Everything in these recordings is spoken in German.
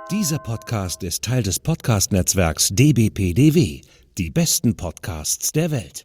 Dieser Podcast ist Teil des Podcast-Netzwerks dbpdw, die besten Podcasts der Welt.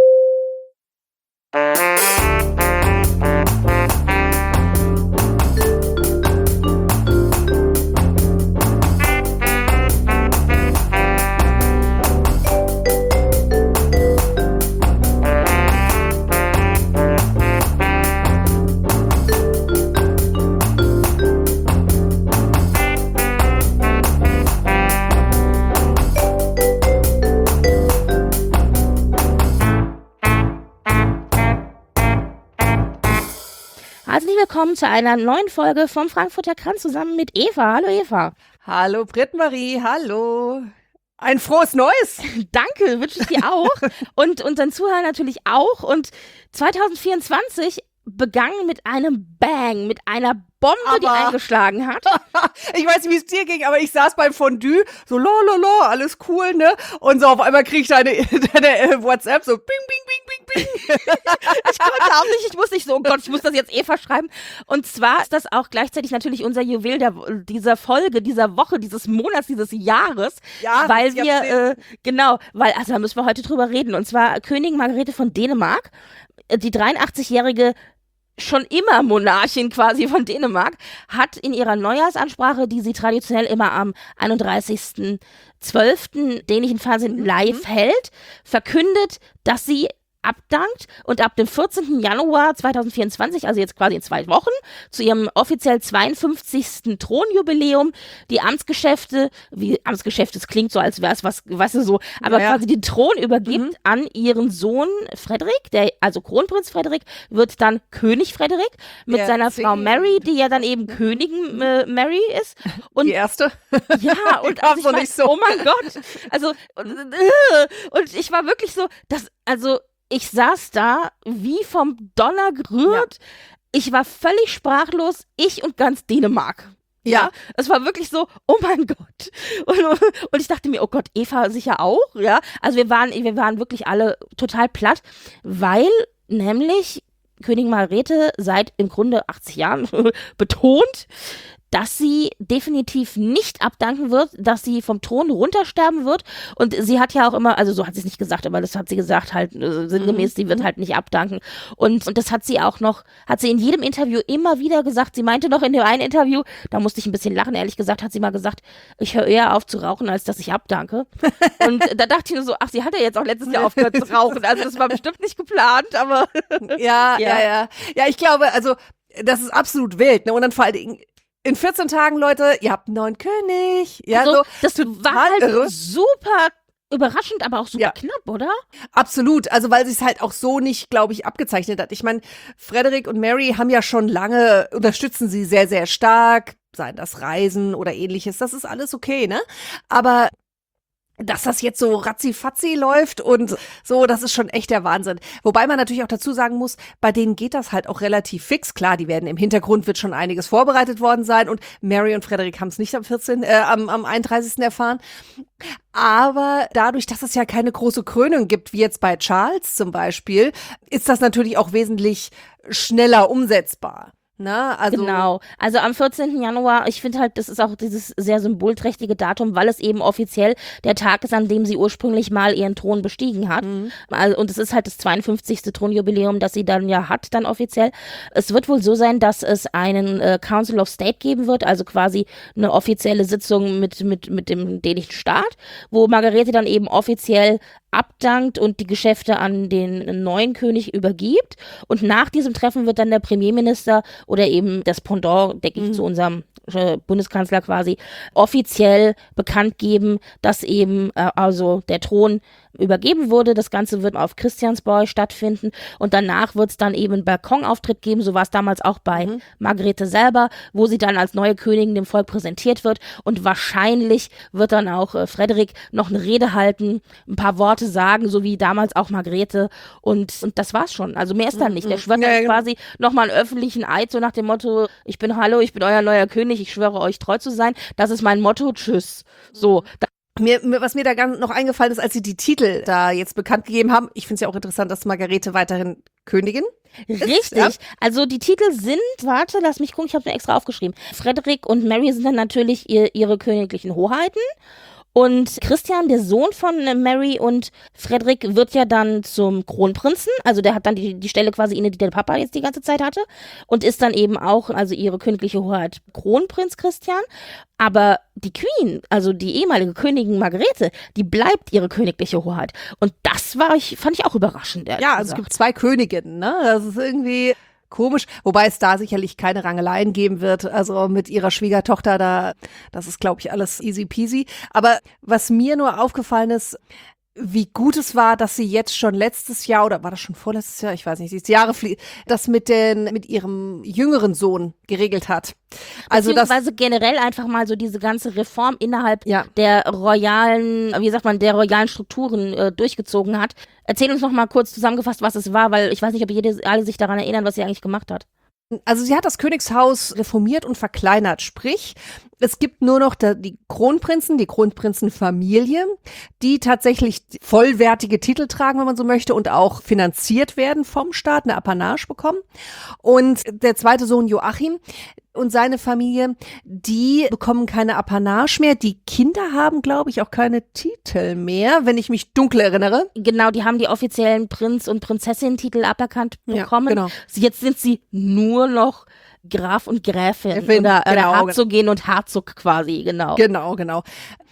Herzlich willkommen zu einer neuen Folge vom Frankfurter Kranz zusammen mit Eva. Hallo Eva. Hallo Britt-Marie, hallo. Ein frohes Neues. Danke, wünsche ich dir auch und unseren Zuhörern natürlich auch. Und 2024 begann mit einem Bang, mit einer Bombe, die eingeschlagen hat. Ich weiß nicht, wie es dir ging, aber ich saß beim Fondue, so la, alles cool, ne? Und so auf einmal krieg ich deine WhatsApp so bing, bing, bing, bing, bing. Ich konnte auch nicht, ich muss nicht so, oh Gott, ich muss das jetzt Eva schreiben. Und zwar ist das auch gleichzeitig natürlich unser Juwel dieser Folge, dieser Woche, dieses Monats, dieses Jahres. Ja, weil wir, also da müssen wir heute drüber reden. Und zwar Königin Margrethe von Dänemark, die 83-jährige schon immer Monarchin quasi von Dänemark, hat in ihrer Neujahrsansprache, die sie traditionell immer am 31.12. dänischen Fernsehen live hält, verkündet, dass sie abdankt und ab dem 14. Januar 2024, also jetzt quasi in 2 Wochen, zu ihrem offiziell 52. Thronjubiläum die Amtsgeschäfte, es klingt so, als wäre es was, weißt du so, aber quasi den Thron übergibt an ihren Sohn Frederik, also Kronprinz Frederik, wird dann König Frederik mit seiner Frau Mary, die ja dann eben Königin Mary ist. Und die erste? Ja, und also ich mein, nicht so. Oh mein Gott, also und ich war wirklich so, ich saß da wie vom Donner gerührt. Ja. Ich war völlig sprachlos. Ich und ganz Dänemark. Ja, es war wirklich so, oh mein Gott. Und ich dachte mir, oh Gott, Eva sicher auch. Ja, also wir waren wirklich alle total platt, weil nämlich Königin Margrethe seit im Grunde 80 Jahren betont, dass sie definitiv nicht abdanken wird, dass sie vom Thron runtersterben wird. Und sie hat ja auch immer, also so hat sie es nicht gesagt, aber das hat sie gesagt halt sinngemäß, sie wird halt nicht abdanken. Und das hat sie in jedem Interview immer wieder gesagt. Sie meinte noch in dem einen Interview, da musste ich ein bisschen lachen, ehrlich gesagt, hat sie mal gesagt, ich höre eher auf zu rauchen, als dass ich abdanke. Und da dachte ich nur so, ach, sie hat ja jetzt auch letztes Jahr aufgehört zu rauchen. Also das war bestimmt nicht geplant, aber Ja, ich glaube, also das ist absolut wild, ne? Und dann vor allen Dingen in 14 Tagen, Leute, ihr habt einen neuen König. Ja, so, das war halt irre. Super überraschend, aber auch super knapp, oder? Absolut, also weil sie es halt auch so nicht, glaube ich, abgezeichnet hat. Ich meine, Frederik und Mary haben ja schon lange, unterstützen sie sehr, sehr stark, seien das Reisen oder ähnliches, das ist alles okay, ne? Aber dass das jetzt so ratzi-fatzi läuft und so, das ist schon echt der Wahnsinn. Wobei man natürlich auch dazu sagen muss, bei denen geht das halt auch relativ fix. Klar, die werden im Hintergrund wird schon einiges vorbereitet worden sein und Mary und Frederik haben es nicht am 31. erfahren. Aber dadurch, dass es ja keine große Krönung gibt, wie jetzt bei Charles zum Beispiel, ist das natürlich auch wesentlich schneller umsetzbar. Na, also genau, also am 14. Januar, ich finde halt, das ist auch dieses sehr symbolträchtige Datum, weil es eben offiziell der Tag ist, an dem sie ursprünglich mal ihren Thron bestiegen hat. Also, und es ist halt das 52. Thronjubiläum, das sie dann ja hat, dann offiziell. Es wird wohl so sein, dass es einen Council of State geben wird, also quasi eine offizielle Sitzung mit dem dänischen Staat, wo Margrethe dann eben offiziell abdankt und die Geschäfte an den neuen König übergibt. Und nach diesem Treffen wird dann der Premierminister oder eben das Pendant, denke ich, zu unserem Bundeskanzler quasi, offiziell bekannt geben, dass eben also der Thron übergeben wurde. Das Ganze wird auf Christiansborg stattfinden und danach wird es dann eben einen Balkonauftritt geben, so war es damals auch bei Margrethe selber, wo sie dann als neue Königin dem Volk präsentiert wird und wahrscheinlich wird dann auch Frederik noch eine Rede halten, ein paar Worte sagen, so wie damals auch Margrethe und das war's schon. Also mehr ist dann nicht. Der schwört dann quasi nochmal einen öffentlichen Eid, so nach dem Motto, ich bin euer neuer König, ich schwöre euch treu zu sein. Das ist mein Motto, tschüss. So, Was mir da noch eingefallen ist, als sie die Titel da jetzt bekannt gegeben haben, ich finde es ja auch interessant, dass Margarete weiterhin Königin ist. Richtig. Ja? Also die Titel sind, warte, lass mich gucken, ich habe mir extra aufgeschrieben. Frederik und Mary sind dann natürlich ihre königlichen Hoheiten. Und Christian, der Sohn von Mary und Frederik, wird ja dann zum Kronprinzen. Also der hat dann die Stelle quasi inne, die der Papa jetzt die ganze Zeit hatte. Und ist dann eben auch, also ihre königliche Hoheit, Kronprinz Christian. Aber die Queen, also die ehemalige Königin Margarete, die bleibt ihre königliche Hoheit. Und das fand ich auch überraschend. Ja, also es gibt 2 Königinnen, ne? Das ist irgendwie komisch, wobei es da sicherlich keine Rangeleien geben wird, also mit ihrer Schwiegertochter das ist, glaube ich, alles easy peasy. Aber was mir nur aufgefallen ist, wie gut es war, dass sie jetzt schon letztes Jahr, oder war das schon vorletztes Jahr, ich weiß nicht, das mit ihrem jüngeren Sohn geregelt hat. Also beziehungsweise generell einfach mal so diese ganze Reform innerhalb der royalen, der royalen Strukturen durchgezogen hat. Erzähl uns noch mal kurz zusammengefasst, was es war, weil ich weiß nicht, ob alle sich daran erinnern, was sie eigentlich gemacht hat. Also sie hat das Königshaus reformiert und verkleinert, sprich, es gibt nur noch die Kronprinzen, die Kronprinzenfamilie, die tatsächlich vollwertige Titel tragen, wenn man so möchte, und auch finanziert werden vom Staat, eine Apanage bekommen. Und der zweite Sohn Joachim und seine Familie, die bekommen keine Apanage mehr. Die Kinder haben, glaube ich, auch keine Titel mehr, wenn ich mich dunkel erinnere. Genau, die haben die offiziellen Prinz- und Prinzessin-Titel aberkannt bekommen. Ja, genau. Jetzt sind sie nur noch Graf und Gräfin oder Herzogin und Herzog quasi, genau. Genau.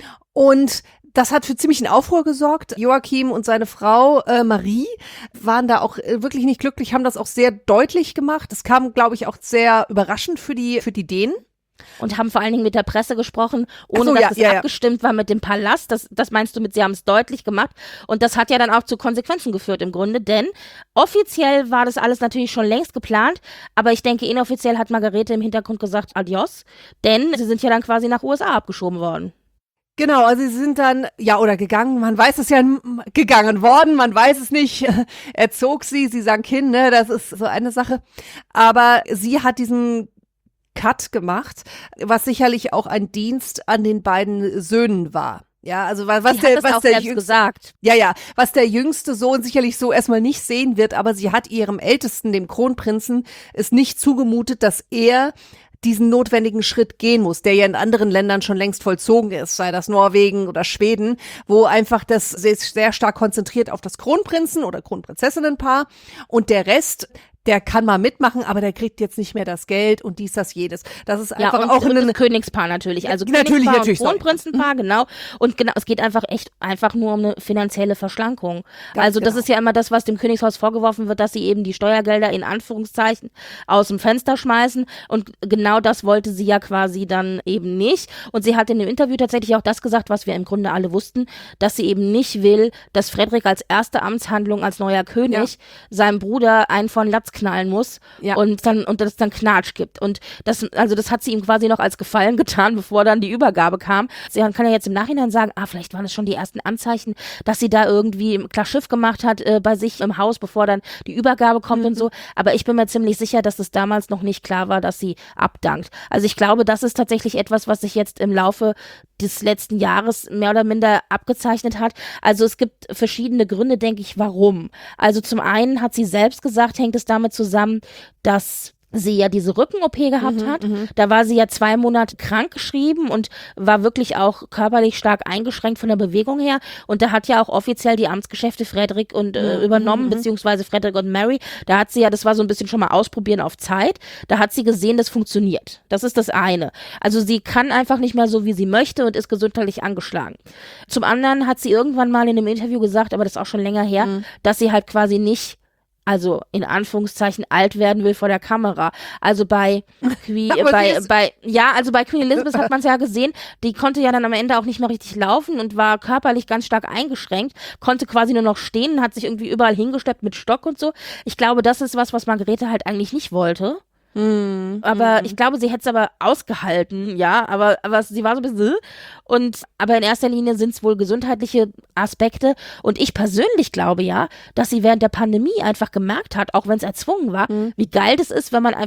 Und das hat für ziemlichen Aufruhr gesorgt. Joachim und seine Frau Marie waren da auch wirklich nicht glücklich, haben das auch sehr deutlich gemacht. Das kam, glaube ich, auch sehr überraschend für die Dänen. Und haben vor allen Dingen mit der Presse gesprochen, ohne dass es abgestimmt war mit dem Palast. Das meinst du mit, sie haben es deutlich gemacht. Und das hat ja dann auch zu Konsequenzen geführt im Grunde, denn offiziell war das alles natürlich schon längst geplant, aber ich denke, inoffiziell hat Margarete im Hintergrund gesagt, adios, denn sie sind ja dann quasi nach USA abgeschoben worden. Genau, also sie sind dann, oder gegangen, man weiß es ja, gegangen worden, man weiß es nicht, er zog sie sank hin, ne, das ist so eine Sache. Aber sie hat diesen Cut gemacht, was sicherlich auch ein Dienst an den beiden Söhnen was der jüngste Sohn sicherlich so erstmal nicht sehen wird, aber sie hat ihrem Ältesten, dem Kronprinzen, es nicht zugemutet, dass er diesen notwendigen Schritt gehen muss, der ja in anderen Ländern schon längst vollzogen ist, sei das Norwegen oder Schweden, wo einfach das sehr stark konzentriert auf das Kronprinzen- oder Kronprinzessinnenpaar und der Rest, der kann mal mitmachen, aber der kriegt jetzt nicht mehr das Geld und dies, das, jedes. Das ist einfach und auch ein Königspaar natürlich. Also Königspaar und Kronprinzenpaar, genau. Und genau, es geht einfach nur um eine finanzielle Verschlankung. Das ist ja immer das, was dem Königshaus vorgeworfen wird, dass sie eben die Steuergelder in Anführungszeichen aus dem Fenster schmeißen. Und genau das wollte sie ja quasi dann eben nicht. Und sie hat in dem Interview tatsächlich auch das gesagt, was wir im Grunde alle wussten, dass sie eben nicht will, dass Frederik als erste Amtshandlung als neuer König seinem Bruder einen von Latz knallen muss und das dann Knatsch gibt. Und das hat sie ihm quasi noch als Gefallen getan, bevor dann die Übergabe kam. Sie kann ja jetzt im Nachhinein sagen, vielleicht waren es schon die ersten Anzeichen, dass sie da irgendwie klar Schiff gemacht hat bei sich im Haus, bevor dann die Übergabe kommt und so. Aber ich bin mir ziemlich sicher, dass es damals noch nicht klar war, dass sie abdankt. Also ich glaube, das ist tatsächlich etwas, was sich jetzt im Laufe des letzten Jahres mehr oder minder abgezeichnet hat. Also es gibt verschiedene Gründe, denke ich, warum. Also zum einen hat sie selbst gesagt, hängt es damit zusammen, dass sie ja diese Rücken-OP gehabt hat. Da war sie ja 2 Monate krank geschrieben und war wirklich auch körperlich stark eingeschränkt von der Bewegung her. Und da hat ja auch offiziell die Amtsgeschäfte Frederik übernommen, beziehungsweise Frederik und Mary. Da hat sie ja, das war so ein bisschen schon mal ausprobieren auf Zeit. Da hat sie gesehen, das funktioniert. Das ist das eine. Also sie kann einfach nicht mehr so, wie sie möchte und ist gesundheitlich angeschlagen. Zum anderen hat sie irgendwann mal in einem Interview gesagt, aber das ist auch schon länger her, dass sie halt quasi nicht, also in Anführungszeichen, alt werden will vor der Kamera. Also bei Queen Elizabeth hat man es ja gesehen, die konnte ja dann am Ende auch nicht mehr richtig laufen und war körperlich ganz stark eingeschränkt, konnte quasi nur noch stehen, hat sich irgendwie überall hingeschleppt mit Stock und so. Ich glaube, das ist was Margarete halt eigentlich nicht wollte. Aber ich glaube, sie hätte es aber ausgehalten, aber sie war so ein bisschen aber in erster Linie sind es wohl gesundheitliche Aspekte und ich persönlich glaube dass sie während der Pandemie einfach gemerkt hat, auch wenn es erzwungen war, wie geil das ist, wenn man einfach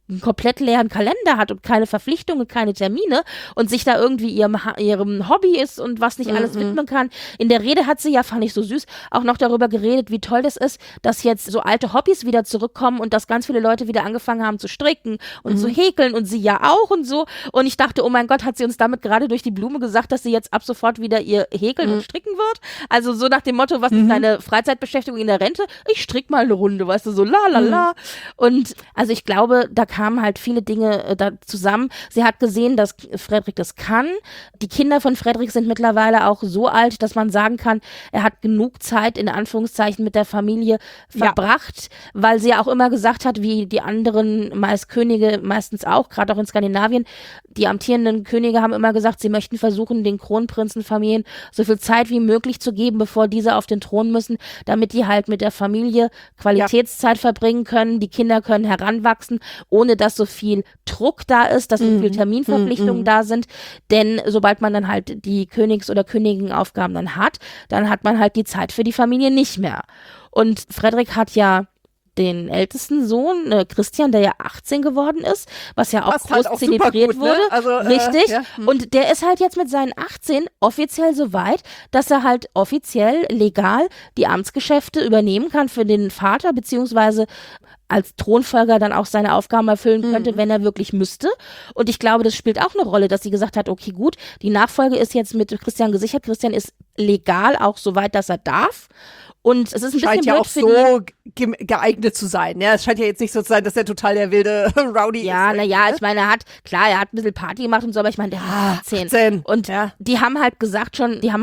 einen komplett leeren Kalender hat und keine Verpflichtungen, keine Termine und sich da irgendwie ihrem Hobby ist und was nicht alles widmen kann. In der Rede hat sie ja, fand ich so süß, auch noch darüber geredet, wie toll das ist, dass jetzt so alte Hobbys wieder zurückkommen und dass ganz viele Leute wieder angefangen haben zu stricken und zu häkeln und sie ja auch und so. Und ich dachte, oh mein Gott, hat sie uns damit gerade durch die Blume gesagt, dass sie jetzt ab sofort wieder ihr Häkeln und Stricken wird? Also so nach dem Motto, was ist deine Freizeitbeschäftigung in der Rente? Ich strick mal eine Runde, weißt du, so la la la. Und also ich glaube, da kamen halt viele Dinge da zusammen. Sie hat gesehen, dass Frederik das kann. Die Kinder von Frederik sind mittlerweile auch so alt, dass man sagen kann, er hat genug Zeit in Anführungszeichen mit der Familie verbracht, weil sie ja auch immer gesagt hat, wie die anderen Könige meistens auch, gerade auch in Skandinavien, die amtierenden Könige haben immer gesagt, sie möchten versuchen, den Kronprinzenfamilien so viel Zeit wie möglich zu geben, bevor diese auf den Thron müssen, damit die halt mit der Familie Qualitätszeit verbringen können, die Kinder können heranwachsen, ohne dass so viel Druck da ist, dass so viel Terminverpflichtungen da sind, denn sobald man dann halt die Königs- oder Königinenaufgaben dann hat man halt die Zeit für die Familie nicht mehr. Und Frederik hat ja den ältesten Sohn, Christian, der ja 18 geworden ist, was ja auch groß halt auch zelebriert gut, wurde. Ne? Also, richtig. Ja. Und der ist halt jetzt mit seinen 18 offiziell so weit, dass er halt offiziell legal die Amtsgeschäfte übernehmen kann für den Vater, beziehungsweise als Thronfolger dann auch seine Aufgaben erfüllen könnte, wenn er wirklich müsste. Und ich glaube, das spielt auch eine Rolle, dass sie gesagt hat, okay, gut, die Nachfolge ist jetzt mit Christian gesichert. Christian ist legal auch so weit, dass er darf. Und es ist ein scheint bisschen ja blöd auch so geeignet zu sein. Ja, es scheint ja jetzt nicht so zu sein, dass er total der wilde Rowdy ist. Ja, naja, ich meine, er hat ein bisschen Party gemacht und so, aber ich meine, der hat 18. Und die haben halt gesagt,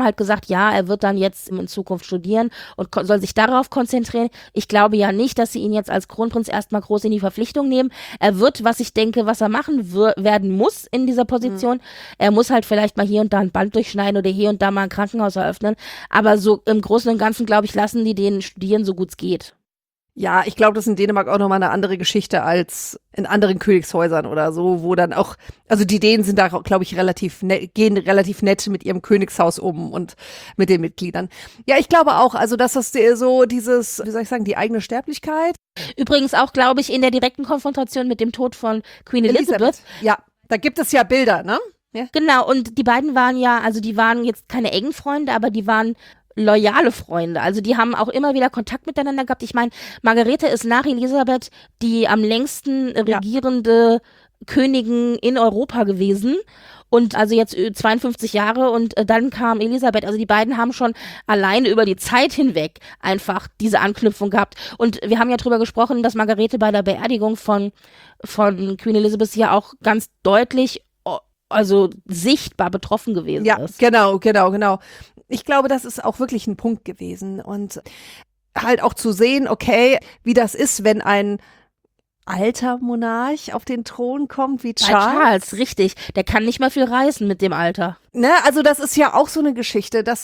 ja, er wird dann jetzt in Zukunft studieren und soll sich darauf konzentrieren. Ich glaube ja nicht, dass sie ihn jetzt als Kronprinz erstmal groß in die Verpflichtung nehmen. Er wird, was ich denke, was er machen werden muss in dieser Position. Er muss halt vielleicht mal hier und da ein Band durchschneiden oder hier und da mal ein Krankenhaus eröffnen. Aber so im Großen und Ganzen, glaube ich, lassen die den studieren, so gut es geht. Ja, ich glaube, das ist in Dänemark auch nochmal eine andere Geschichte als in anderen Königshäusern oder so, wo dann auch, also die Dänen sind da, glaube ich, gehen relativ nett mit ihrem Königshaus um und mit den Mitgliedern. Ja, ich glaube auch, also dass das so dieses, wie soll ich sagen, die eigene Sterblichkeit. Übrigens auch, glaube ich, in der direkten Konfrontation mit dem Tod von Queen Elizabeth. Ja, da gibt es ja Bilder, ne? Ja. Genau, und die beiden waren ja, also die waren jetzt keine engen Freunde, aber die waren loyale Freunde. Also die haben auch immer wieder Kontakt miteinander gehabt. Ich meine, Margarete ist nach Elisabeth die am längsten regierende Königin in Europa gewesen. Und also jetzt 52 Jahre und dann kam Elisabeth. Also die beiden haben schon alleine über die Zeit hinweg einfach diese Anknüpfung gehabt. Und wir haben ja drüber gesprochen, dass Margarete bei der Beerdigung von Queen Elizabeth ja auch ganz deutlich, also sichtbar betroffen gewesen ist. Ja, genau. Ich glaube, das ist auch wirklich ein Punkt gewesen. Und halt auch zu sehen, okay, wie das ist, wenn ein alter Monarch auf den Thron kommt, wie Charles. Bei Charles, richtig. Der kann nicht mal viel reißen mit dem Alter. Ne, also das ist ja auch so eine Geschichte, das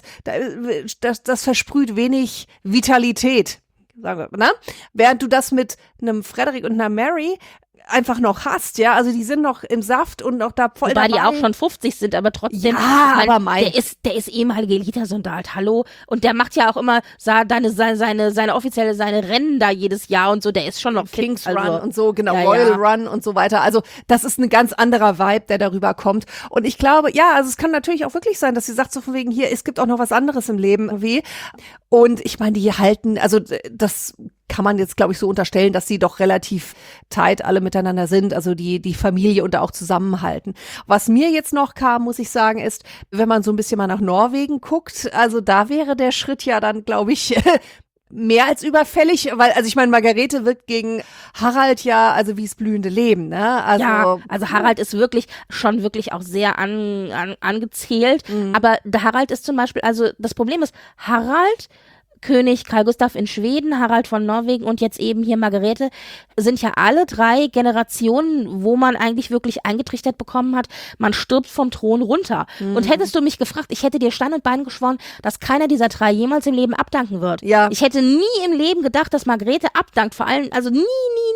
versprüht wenig Vitalität, sagen wir, ne? Während du das mit einem Frederik und einer Mary einfach noch hast, ja, also die sind noch im Saft und noch da voll Wobei dabei. die auch schon 50 sind, aber trotzdem. Ja, aber der ist ehemalige Elite-Soldat, hallo, und der macht ja auch immer seine offizielle Rennen da jedes Jahr und so, der ist schon noch King's fit, also, Run und so, genau, ja, Royal Run und so weiter, also das ist ein ganz anderer Vibe, der darüber kommt und ich glaube, ja, also es kann natürlich auch wirklich sein, dass sie sagt so von wegen hier, es gibt auch noch was anderes im Leben irgendwie und ich meine, die halten, also das kann man jetzt, glaube ich, so unterstellen, dass sie doch relativ tight alle miteinander sind, also die Familie und da auch zusammenhalten. Was mir jetzt noch kam, muss ich sagen, ist, wenn man so ein bisschen mal nach Norwegen guckt, also da wäre der Schritt ja dann, glaube ich, mehr als überfällig, weil, also ich meine, Margarete wirkt gegen Harald ja, also wie das blühende Leben, ne? Also, ja, also Harald ist wirklich auch sehr angezählt, aber der Harald ist zum Beispiel, also das Problem ist, Harald, König Carl Gustaf in Schweden, Harald von Norwegen und jetzt eben hier Margarete, sind ja alle drei Generationen, wo man eigentlich wirklich eingetrichtert bekommen hat, man stirbt vom Thron runter. Und hättest du mich gefragt, ich hätte dir Stein und Bein geschworen, dass keiner dieser drei jemals im Leben abdanken wird. Ja. Ich hätte nie im Leben gedacht, dass Margarete abdankt, vor allem, also nie.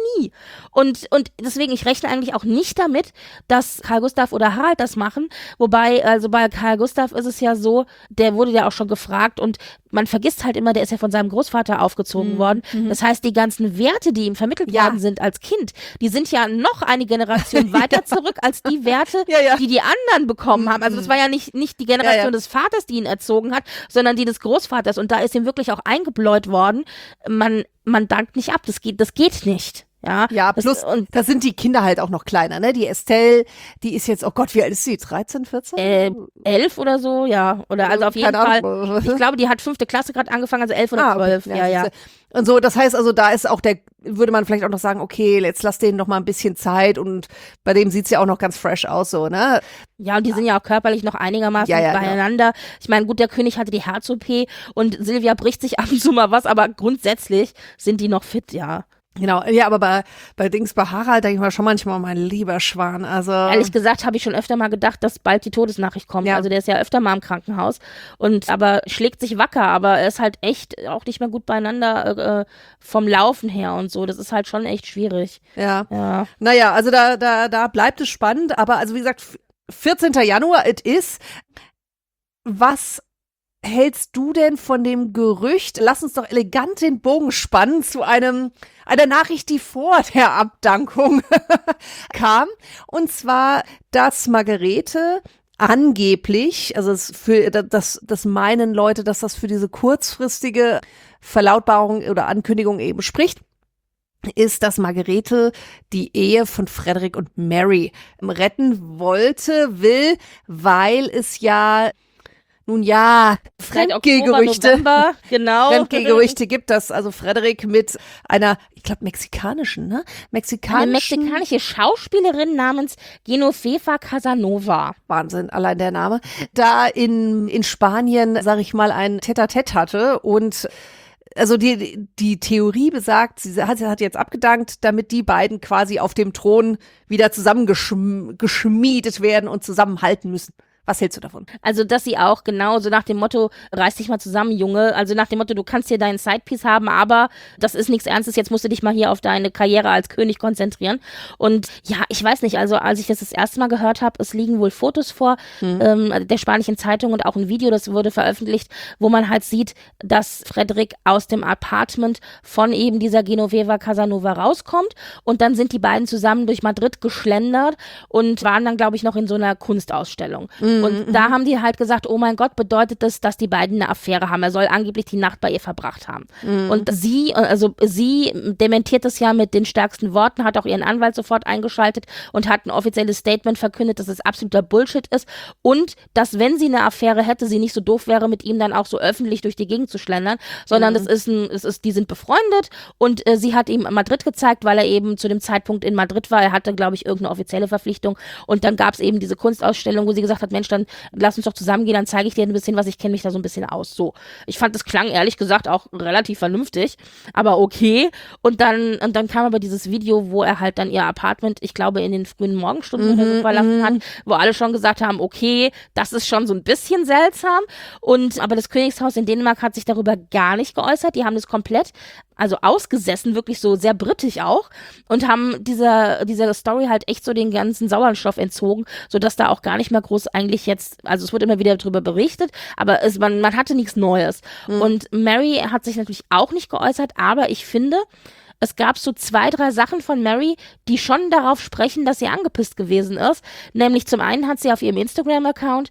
Und deswegen, ich rechne eigentlich auch nicht damit, dass Carl Gustaf oder Harald das machen, wobei, also bei Carl Gustaf ist es ja so, der wurde ja auch schon gefragt und man vergisst halt immer, der ist ja von seinem Großvater aufgezogen worden. Das heißt, die ganzen Werte, die ihm vermittelt worden sind als Kind, die sind ja noch eine Generation weiter zurück als die Werte, die anderen bekommen haben. Also das war ja nicht die Generation des Vaters, die ihn erzogen hat, sondern die des Großvaters. Und da ist ihm wirklich auch eingebläut worden, man dankt nicht ab, das geht nicht. Ja, plus, da sind die Kinder halt auch noch kleiner, ne? Die Estelle, die ist jetzt, oh Gott, wie alt ist sie? 13, 14? 11 oder so, ja. Oder also auf jeden Fall, ich glaube, die hat 5. Klasse gerade angefangen, also 11 oder 12. Okay. Ja. Und so, das heißt also, da ist auch würde man vielleicht auch noch sagen, okay, jetzt lass denen noch mal ein bisschen Zeit und bei dem sieht's ja auch noch ganz fresh aus, so, ne? Ja, und die sind ja auch körperlich noch einigermaßen beieinander. Genau. Ich meine, gut, der König hatte die Herz-OP und Silvia bricht sich ab und zu mal was, aber grundsätzlich sind die noch fit, ja. Genau, ja, aber bei Harald denke ich mal schon manchmal, mein lieber Schwan, also. Ehrlich gesagt habe ich schon öfter mal gedacht, dass bald die Todesnachricht kommt. Ja. Also der ist ja öfter mal im Krankenhaus aber schlägt sich wacker, aber er ist halt echt auch nicht mehr gut beieinander vom Laufen her und so. Das ist halt schon echt schwierig. Ja. Naja, also da bleibt es spannend, aber also wie gesagt, 14. Januar, it is. Was hältst du denn von dem Gerücht? Lass uns doch elegant den Bogen spannen zu einer Nachricht, die vor der Abdankung kam. Und zwar, dass Margarete angeblich, also das meinen Leute, dass das für diese kurzfristige Verlautbarung oder Ankündigung eben spricht, ist, dass Margarete die Ehe von Frederik und Mary retten will, weil es Fremdgehgerüchte gibt, dass also Frederik mit einer, ich glaube, mexikanische Schauspielerin namens Genoveva Casanova. Wahnsinn, allein der Name. Da in Spanien, sag ich mal, ein Tête-à-Tête hatte und also die Theorie besagt, sie hat jetzt abgedankt, damit die beiden quasi auf dem Thron wieder zusammengeschmiedet werden und zusammenhalten müssen. Was hältst du davon? Also, dass sie auch genau so nach dem Motto, reiß dich mal zusammen, Junge. Also nach dem Motto, du kannst hier deinen Sidepiece haben, aber das ist nichts Ernstes. Jetzt musst du dich mal hier auf deine Karriere als König konzentrieren. Und ja, ich weiß nicht, also als ich das erste Mal gehört habe, es liegen wohl Fotos vor der spanischen Zeitung und auch ein Video, das wurde veröffentlicht, wo man halt sieht, dass Frederik aus dem Apartment von eben dieser Genoveva Casanova rauskommt und dann sind die beiden zusammen durch Madrid geschlendert und waren dann, glaube ich, noch in so einer Kunstausstellung. Und da haben die halt gesagt, oh mein Gott, bedeutet das, dass die beiden eine Affäre haben. Er soll angeblich die Nacht bei ihr verbracht haben. Und sie dementiert das ja mit den stärksten Worten, hat auch ihren Anwalt sofort eingeschaltet und hat ein offizielles Statement verkündet, dass es absoluter Bullshit ist und dass, wenn sie eine Affäre hätte, sie nicht so doof wäre, mit ihm dann auch so öffentlich durch die Gegend zu schlendern, sondern die sind befreundet und sie hat ihm Madrid gezeigt, weil er eben zu dem Zeitpunkt in Madrid war. Er hatte, glaube ich, irgendeine offizielle Verpflichtung und dann gab es eben diese Kunstausstellung, wo sie gesagt hat, Mensch, dann lass uns doch zusammengehen, dann zeige ich dir ein bisschen was, ich kenne mich da so ein bisschen aus. So. Ich fand, das klang ehrlich gesagt auch relativ vernünftig, aber okay. Und dann kam aber dieses Video, wo er halt dann ihr Apartment, ich glaube, in den frühen Morgenstunden oder so verlassen hat, wo alle schon gesagt haben, okay, das ist schon so ein bisschen seltsam. Aber das Königshaus in Dänemark hat sich darüber gar nicht geäußert. Die haben das komplett ausgesessen, wirklich so sehr britisch auch und haben dieser Story halt echt so den ganzen Sauerstoff entzogen, sodass da auch gar nicht mehr groß eigentlich jetzt, also es wurde immer wieder darüber berichtet, aber man hatte nichts Neues. Und Mary hat sich natürlich auch nicht geäußert, aber ich finde, es gab so 2, 3 Sachen von Mary, die schon darauf sprechen, dass sie angepisst gewesen ist. Nämlich zum einen hat sie auf ihrem Instagram-Account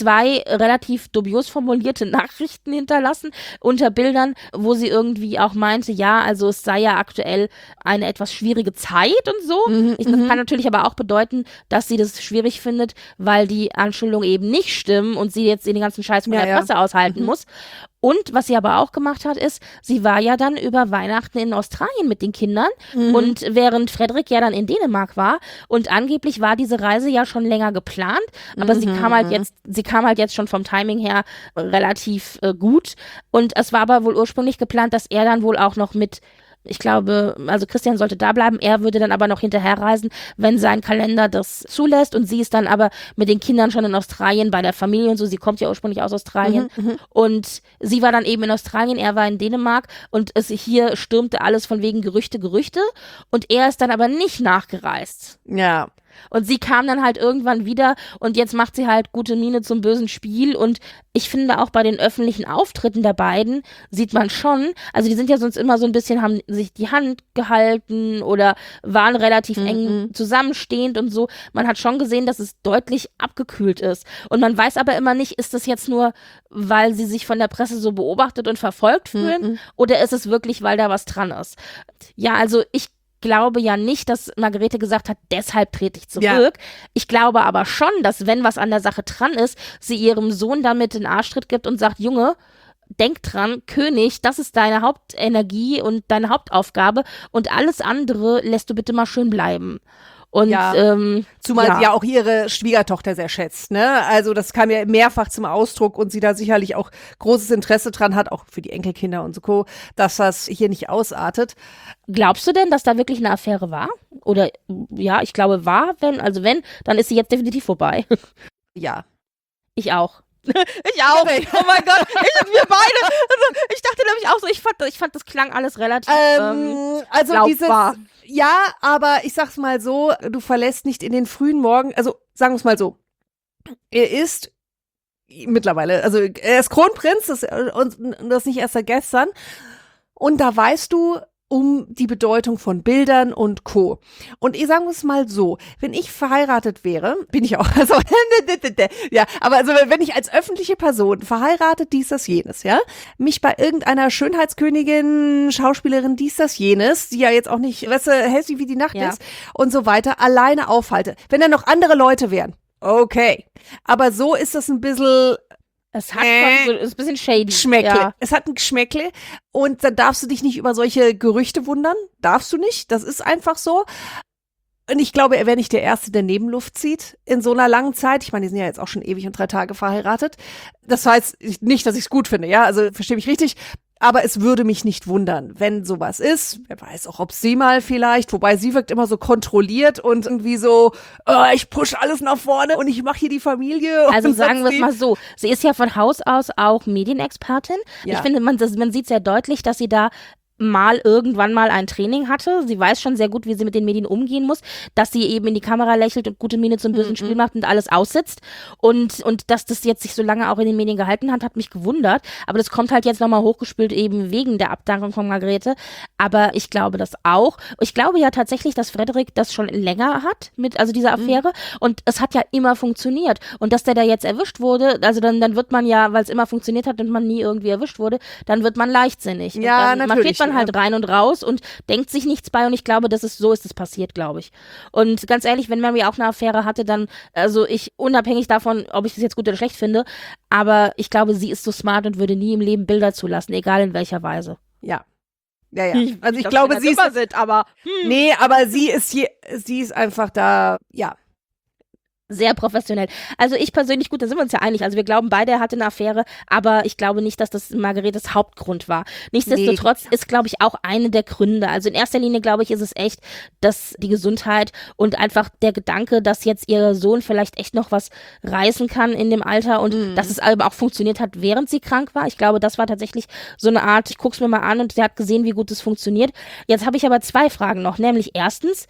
2 relativ dubios formulierte Nachrichten hinterlassen unter Bildern, wo sie irgendwie auch meinte, ja, also es sei ja aktuell eine etwas schwierige Zeit und so. Das kann natürlich aber auch bedeuten, dass sie das schwierig findet, weil die Anschuldigungen eben nicht stimmen und sie jetzt den ganzen Scheiß von der Presse aushalten muss. Und was sie aber auch gemacht hat, ist, sie war ja dann über Weihnachten in Australien mit den Kindern und während Frederik ja dann in Dänemark war und angeblich war diese Reise ja schon länger geplant, aber sie kam halt jetzt schon vom Timing her relativ gut und es war aber wohl ursprünglich geplant, dass er dann wohl auch noch mit, ich glaube, also Christian sollte da bleiben, er würde dann aber noch hinterherreisen, wenn sein Kalender das zulässt und sie ist dann aber mit den Kindern schon in Australien bei der Familie und so, sie kommt ja ursprünglich aus Australien und sie war dann eben in Australien, er war in Dänemark und hier stürmte alles von wegen Gerüchte und er ist dann aber nicht nachgereist. Ja. Und sie kam dann halt irgendwann wieder und jetzt macht sie halt gute Miene zum bösen Spiel. Und ich finde auch bei den öffentlichen Auftritten der beiden sieht man schon, also die sind ja sonst immer so ein bisschen, haben sich die Hand gehalten oder waren relativ eng zusammenstehend und so. Man hat schon gesehen, dass es deutlich abgekühlt ist. Und man weiß aber immer nicht, ist das jetzt nur, weil sie sich von der Presse so beobachtet und verfolgt fühlen oder ist es wirklich, weil da was dran ist? Ja, also ich glaube ja nicht, dass Margarete gesagt hat, deshalb trete ich zurück. Ja. Ich glaube aber schon, dass wenn was an der Sache dran ist, sie ihrem Sohn damit den Arschtritt gibt und sagt, Junge, denk dran, König, das ist deine Hauptenergie und deine Hauptaufgabe und alles andere lässt du bitte mal schön bleiben. Und, zumal sie ja auch ihre Schwiegertochter sehr schätzt, ne? Also das kam ja mehrfach zum Ausdruck und sie da sicherlich auch großes Interesse dran hat, auch für die Enkelkinder und so, dass das hier nicht ausartet. Glaubst du denn, dass da wirklich eine Affäre war? Oder ja, ich glaube wenn, dann ist sie jetzt definitiv vorbei. Ja. Ich auch. Ich auch. Oh mein Gott, wir beide. Also, ich dachte nämlich auch so, ich fand das klang alles relativ also glaubbar. Ja, aber ich sag's mal so, du verlässt nicht in den frühen Morgen, also sagen wir's mal so, er ist mittlerweile, also er ist Kronprinz, und das nicht erst seit gestern, und da weißt du um die Bedeutung von Bildern und Co. Und ich sage es mal so, wenn ich verheiratet wäre, bin ich auch, also, ja, aber also wenn ich als öffentliche Person verheiratet, dies, das, jenes, ja, mich bei irgendeiner Schönheitskönigin, Schauspielerin, dies, das, jenes, die ja jetzt auch nicht, weißt du, hässlich wie die Nacht ist und so weiter, alleine aufhalte. Wenn da noch andere Leute wären, okay. Aber so ist das ein bisschen... Es hat schon so, ist ein bisschen shady. Geschmäckle. Ja. Es hat ein Geschmäckle und dann darfst du dich nicht über solche Gerüchte wundern. Darfst du nicht. Das ist einfach so. Und ich glaube, er wäre nicht der Erste, der Nebenluft zieht in so einer langen Zeit. Ich meine, die sind ja jetzt auch schon ewig und 3 Tage verheiratet. Das heißt nicht, dass ich es gut finde, ja, also verstehe mich richtig. Aber es würde mich nicht wundern, wenn sowas ist. Wer weiß auch, ob sie mal vielleicht, wobei sie wirkt immer so kontrolliert und irgendwie so, ich push alles nach vorne und ich mache hier die Familie. Also sagen wir es mal so, sie ist ja von Haus aus auch Medienexpertin. Ja. Ich finde, man sieht sehr deutlich, dass sie da irgendwann mal ein Training hatte. Sie weiß schon sehr gut, wie sie mit den Medien umgehen muss, dass sie eben in die Kamera lächelt und gute Miene zum bösen Spiel macht und alles aussitzt. Und dass das jetzt sich so lange auch in den Medien gehalten hat mich gewundert. Aber das kommt halt jetzt nochmal hochgespült eben wegen der Abdankung von Margarete. Aber ich glaube das auch. Ich glaube ja tatsächlich, dass Frederik das schon länger hat, also diese Affäre. Und es hat ja immer funktioniert. Und dass der da jetzt erwischt wurde, also dann wird man ja, weil es immer funktioniert hat und man nie irgendwie erwischt wurde, dann wird man leichtsinnig. Ja, natürlich. Marschiert man halt rein und raus und denkt sich nichts bei und ich glaube, so ist es passiert, glaube ich. Und ganz ehrlich, wenn Mary auch eine Affäre hatte, dann, also unabhängig davon, ob ich das jetzt gut oder schlecht finde, aber ich glaube, sie ist so smart und würde nie im Leben Bilder zulassen, egal in welcher Weise. Ja. Ja. Also ich glaube, sie ist, aber nee, aber sie ist einfach da, ja. Sehr professionell. Also ich persönlich, gut, da sind wir uns ja einig. Also wir glauben beide, er hatte eine Affäre, aber ich glaube nicht, dass das Margaretes Hauptgrund war. Nichtsdestotrotz ist, glaube ich, auch eine der Gründe. Also in erster Linie, glaube ich, ist es echt, dass die Gesundheit und einfach der Gedanke, dass jetzt ihr Sohn vielleicht echt noch was reißen kann in dem Alter und dass es aber auch funktioniert hat, während sie krank war. Ich glaube, das war tatsächlich so eine Art, ich guck's mir mal an und sie hat gesehen, wie gut es funktioniert. Jetzt habe ich aber 2 Fragen noch, nämlich erstens,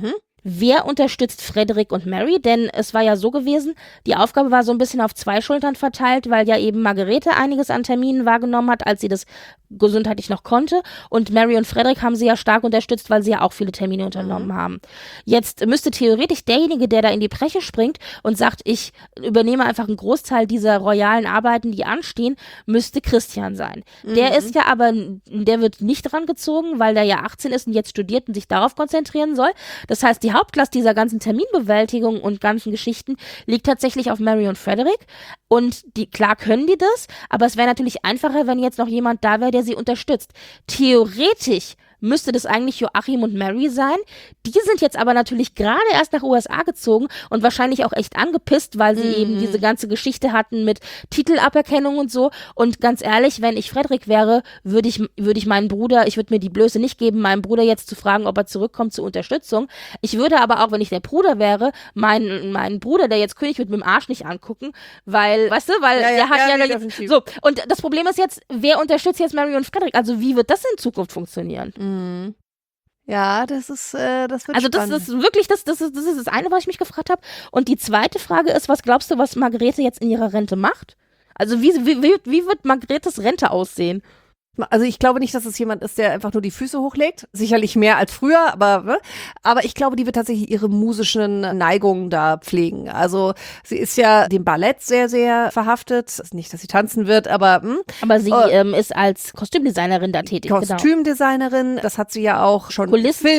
wer unterstützt Frederik und Mary? Denn es war ja so gewesen, die Aufgabe war so ein bisschen auf 2 Schultern verteilt, weil ja eben Margarete einiges an Terminen wahrgenommen hat, als sie das gesundheitlich noch konnte. Und Mary und Frederik haben sie ja stark unterstützt, weil sie ja auch viele Termine unternommen haben. Jetzt müsste theoretisch derjenige, der da in die Bresche springt und sagt, ich übernehme einfach einen Großteil dieser royalen Arbeiten, die anstehen, müsste Christian sein. Der ist ja aber, der wird nicht dran gezogen, weil der ja 18 ist und jetzt studiert und sich darauf konzentrieren soll. Das heißt, die Hauptlast dieser ganzen Terminbewältigung und ganzen Geschichten liegt tatsächlich auf Mary und Frederik. Und klar können die das, aber es wäre natürlich einfacher, wenn jetzt noch jemand da wäre, der sie unterstützt. Theoretisch müsste das eigentlich Joachim und Mary sein. Die sind jetzt aber natürlich gerade erst nach USA gezogen und wahrscheinlich auch echt angepisst, weil sie eben diese ganze Geschichte hatten mit Titelaberkennung und so. Und ganz ehrlich, wenn ich Frederik wäre, würde ich meinen Bruder, ich würde mir die Blöße nicht geben, meinem Bruder jetzt zu fragen, ob er zurückkommt zur Unterstützung. Ich würde aber auch, wenn ich der Bruder wäre, meinen Bruder, der jetzt König wird, mit dem Arsch nicht angucken, weil, weißt du, weil der hat ja jetzt, so. Und das Problem ist jetzt, wer unterstützt jetzt Mary und Frederik? Also wie wird das in Zukunft funktionieren? Ja, das wird Also das spannend. ist wirklich, das ist das eine, was ich mich gefragt habe. Und die zweite Frage ist, was glaubst du, was Margarete jetzt in ihrer Rente macht? Also wie wird Margaretes Rente aussehen? Also ich glaube nicht, dass es jemand ist, der einfach nur die Füße hochlegt. Sicherlich mehr als früher, aber ich glaube, die wird tatsächlich ihre musischen Neigungen da pflegen. Also sie ist ja dem Ballett sehr, sehr verhaftet. Nicht, dass sie tanzen wird, aber Aber sie ist als Kostümdesignerin da tätig. Kostümdesignerin, das hat sie ja auch schon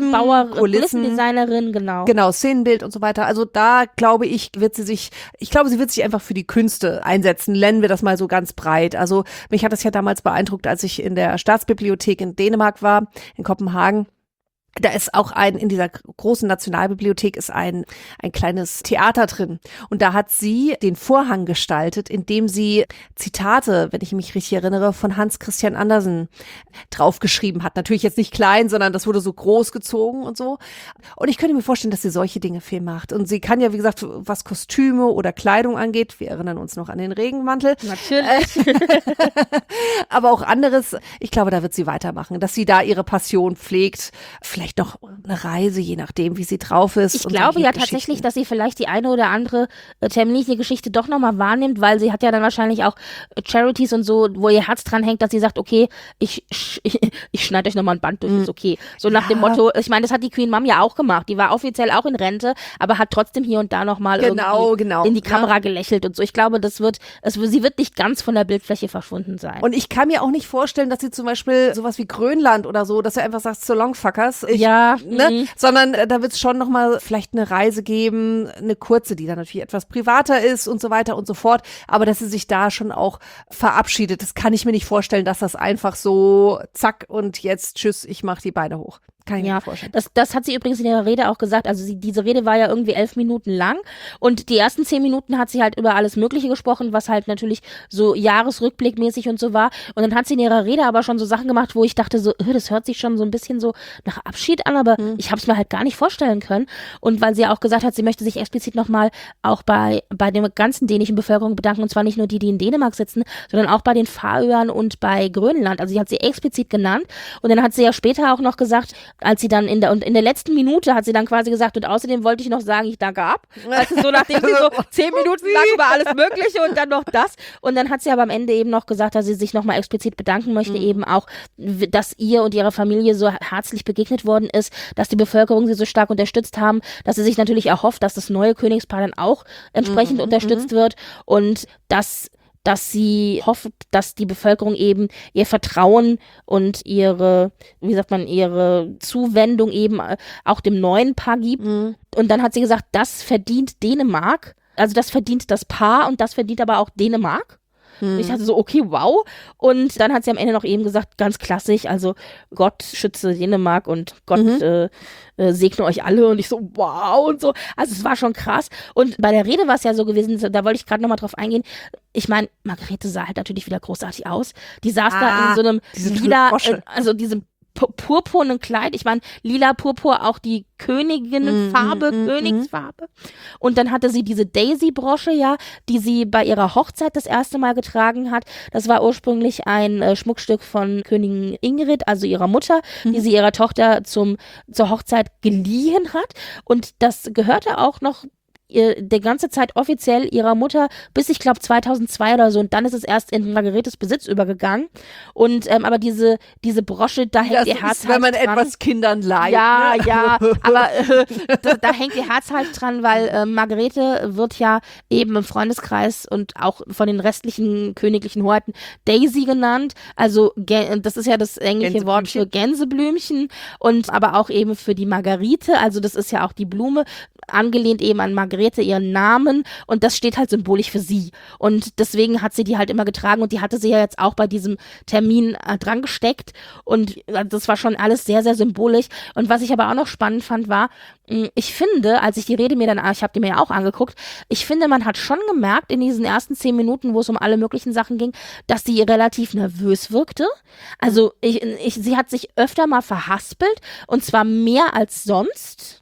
Kulissendesignerin, genau. Genau, Szenenbild und so weiter. Also da glaube ich, sie wird sich einfach für die Künste einsetzen. Nennen wir das mal so ganz breit. Also mich hat das ja damals beeindruckt, als ich in der Staatsbibliothek in Dänemark war, in Kopenhagen. Da ist auch in dieser großen Nationalbibliothek ist ein kleines Theater drin. Und da hat sie den Vorhang gestaltet, indem sie Zitate, wenn ich mich richtig erinnere, von Hans Christian Andersen draufgeschrieben hat. Natürlich jetzt nicht klein, sondern das wurde so groß gezogen und so. Und ich könnte mir vorstellen, dass sie solche Dinge viel macht. Und sie kann ja, wie gesagt, was Kostüme oder Kleidung angeht, wir erinnern uns noch an den Regenmantel. Natürlich. Aber auch anderes, ich glaube, da wird sie weitermachen, dass sie da ihre Passion pflegt. Vielleicht noch eine Reise, je nachdem, wie sie drauf ist. Ich glaube ja tatsächlich, dass sie vielleicht die eine oder andere terminliche Geschichte doch nochmal wahrnimmt, weil sie hat ja dann wahrscheinlich auch Charities und so, wo ihr Herz dran hängt, dass sie sagt, okay, ich schneide euch nochmal ein Band durch, ist okay. So nach dem Motto, ich meine, das hat die Queen Mom ja auch gemacht. Die war offiziell auch in Rente, aber hat trotzdem hier und da nochmal irgendwie in die Kamera gelächelt und so. Ich glaube, sie wird nicht ganz von der Bildfläche verschwunden sein. Und ich kann mir auch nicht vorstellen, dass sie zum Beispiel sowas wie Grönland oder so, dass er einfach sagt, so long fuckers. Sondern da wird es schon nochmal vielleicht eine Reise geben, eine kurze, die dann natürlich etwas privater ist und so weiter und so fort, aber dass sie sich da schon auch verabschiedet. Das kann ich mir nicht vorstellen, dass das einfach so zack und jetzt tschüss, ich mach die Beine hoch. Kann ich mir nicht vorstellen. Das hat sie übrigens in ihrer Rede auch gesagt. Also diese Rede war ja irgendwie 11 Minuten lang und die ersten 10 Minuten hat sie halt über alles Mögliche gesprochen, was halt natürlich so jahresrückblickmäßig und so war. Und dann hat sie in ihrer Rede aber schon so Sachen gemacht, wo ich dachte so, das hört sich schon so ein bisschen so nach Abschied an, aber ich habe es mir halt gar nicht vorstellen können. Und weil sie ja auch gesagt hat, sie möchte sich explizit nochmal auch bei der ganzen dänischen Bevölkerung bedanken, und zwar nicht nur die in Dänemark sitzen, sondern auch bei den Färöern und bei Grönland. Also sie hat sie explizit genannt und dann hat sie ja später auch noch gesagt, als sie dann in der letzten Minute hat sie dann quasi gesagt, und außerdem wollte ich noch sagen, ich danke ab. Also so nachdem sie so 10 Minuten lang über alles Mögliche und dann noch das. Und dann hat sie aber am Ende eben noch gesagt, dass sie sich nochmal explizit bedanken möchte, eben auch, dass ihr und ihrer Familie so herzlich begegnet worden ist, dass die Bevölkerung sie so stark unterstützt haben, dass sie sich natürlich auch hofft, dass das neue Königspaar dann auch entsprechend unterstützt wird und dass sie hofft, dass die Bevölkerung eben ihr Vertrauen und ihre Zuwendung eben auch dem neuen Paar gibt. Und dann hat sie gesagt, das verdient Dänemark, also das verdient das Paar und das verdient aber auch Dänemark. Ich dachte so, okay, wow. Und dann hat sie am Ende noch eben gesagt, ganz klassisch, also Gott schütze Dänemark und Gott segne euch alle. Und ich so, wow und so. Also es war schon krass. Und bei der Rede war es ja so gewesen, da wollte ich gerade nochmal drauf eingehen. Ich meine, Margarete sah halt natürlich wieder großartig aus. Die saß da in so einem lila, also diesem purpurnen Kleid. Ich meine, lila Purpur, auch die Königinnenfarbe, Königsfarbe. Und dann hatte sie diese Daisy-Brosche, ja, die sie bei ihrer Hochzeit das erste Mal getragen hat. Das war ursprünglich ein Schmuckstück von Königin Ingrid, also ihrer Mutter, die sie ihrer Tochter zur Hochzeit geliehen hat. Und das gehörte auch noch der ganze Zeit offiziell ihrer Mutter bis, ich glaube, 2002 oder so, und dann ist es erst in Margaretes Besitz übergegangen. Und aber diese Brosche, da hängt ihr Herz halt dran. Wenn man etwas Kindern leiht. Ja, ne? Ja, aber da hängt ihr Herz halt dran, weil Margarete wird ja eben im Freundeskreis und auch von den restlichen königlichen Hoheiten Daisy genannt. Also das ist ja das englische Wort für Gänseblümchen und aber auch eben für die Margarite, also das ist ja auch die Blume, angelehnt eben an Margarete, ihren Namen, und das steht halt symbolisch für sie. Und deswegen hat sie die halt immer getragen und die hatte sie ja jetzt auch bei diesem Termin dran gesteckt und das war schon alles sehr, sehr symbolisch. Und was ich aber auch noch spannend fand, war, ich finde, als ich die Rede ich habe die mir ja auch angeguckt, ich finde, man hat schon gemerkt in diesen ersten 10 Minuten, wo es um alle möglichen Sachen ging, dass sie relativ nervös wirkte. Also sie hat sich öfter mal verhaspelt und zwar mehr als sonst.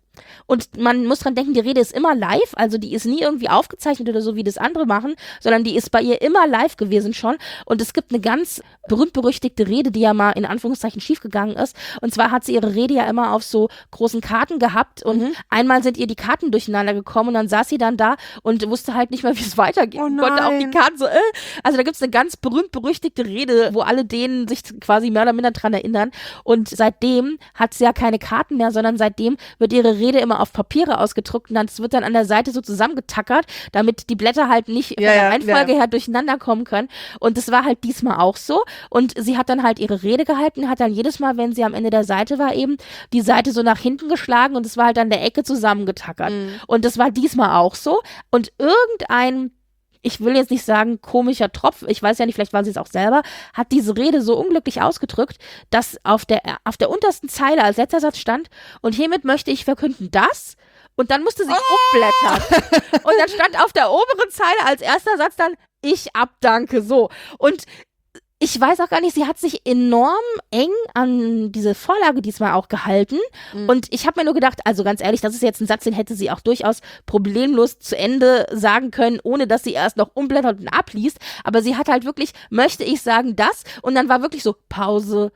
und man muss dran denken, die Rede ist immer live, also die ist nie irgendwie aufgezeichnet oder so, wie das andere machen, sondern die ist bei ihr immer live gewesen schon und es gibt eine ganz berühmt-berüchtigte Rede, die ja mal in Anführungszeichen schiefgegangen ist und zwar hat sie ihre Rede ja immer auf so großen Karten gehabt und einmal sind ihr die Karten durcheinander gekommen und dann saß sie dann da und wusste halt nicht mehr, wie es weitergeht. Oh nein. Konnte auch die Karten so, Also da gibt es eine ganz berühmt-berüchtigte Rede, wo alle denen sich quasi mehr oder minder dran erinnern und seitdem hat sie ja keine Karten mehr, sondern seitdem wird ihre Rede immer auf Papiere ausgedruckt und das wird dann an der Seite so zusammengetackert, damit die Blätter halt nicht von der Reihenfolge her durcheinander kommen können und das war halt diesmal auch so und sie hat dann halt ihre Rede gehalten, hat dann jedes Mal, wenn sie am Ende der Seite war eben, die Seite so nach hinten geschlagen und es war halt an der Ecke zusammengetackert und das war diesmal auch so und irgendein, ich will jetzt nicht sagen komischer Tropf, ich weiß ja nicht, vielleicht war sie es auch selber, hat diese Rede so unglücklich ausgedrückt, dass auf der untersten Zeile als letzter Satz stand und hiermit möchte ich verkünden, dass und dann musste sie umblättern und dann stand auf der oberen Zeile als erster Satz dann ich abdanke, so und ich weiß auch gar nicht, sie hat sich enorm eng an diese Vorlage diesmal auch gehalten und ich habe mir nur gedacht, also ganz ehrlich, das ist jetzt ein Satz, den hätte sie auch durchaus problemlos zu Ende sagen können, ohne dass sie erst noch umblättert und abliest, aber sie hat halt wirklich, möchte ich sagen, das und dann war wirklich so Pause,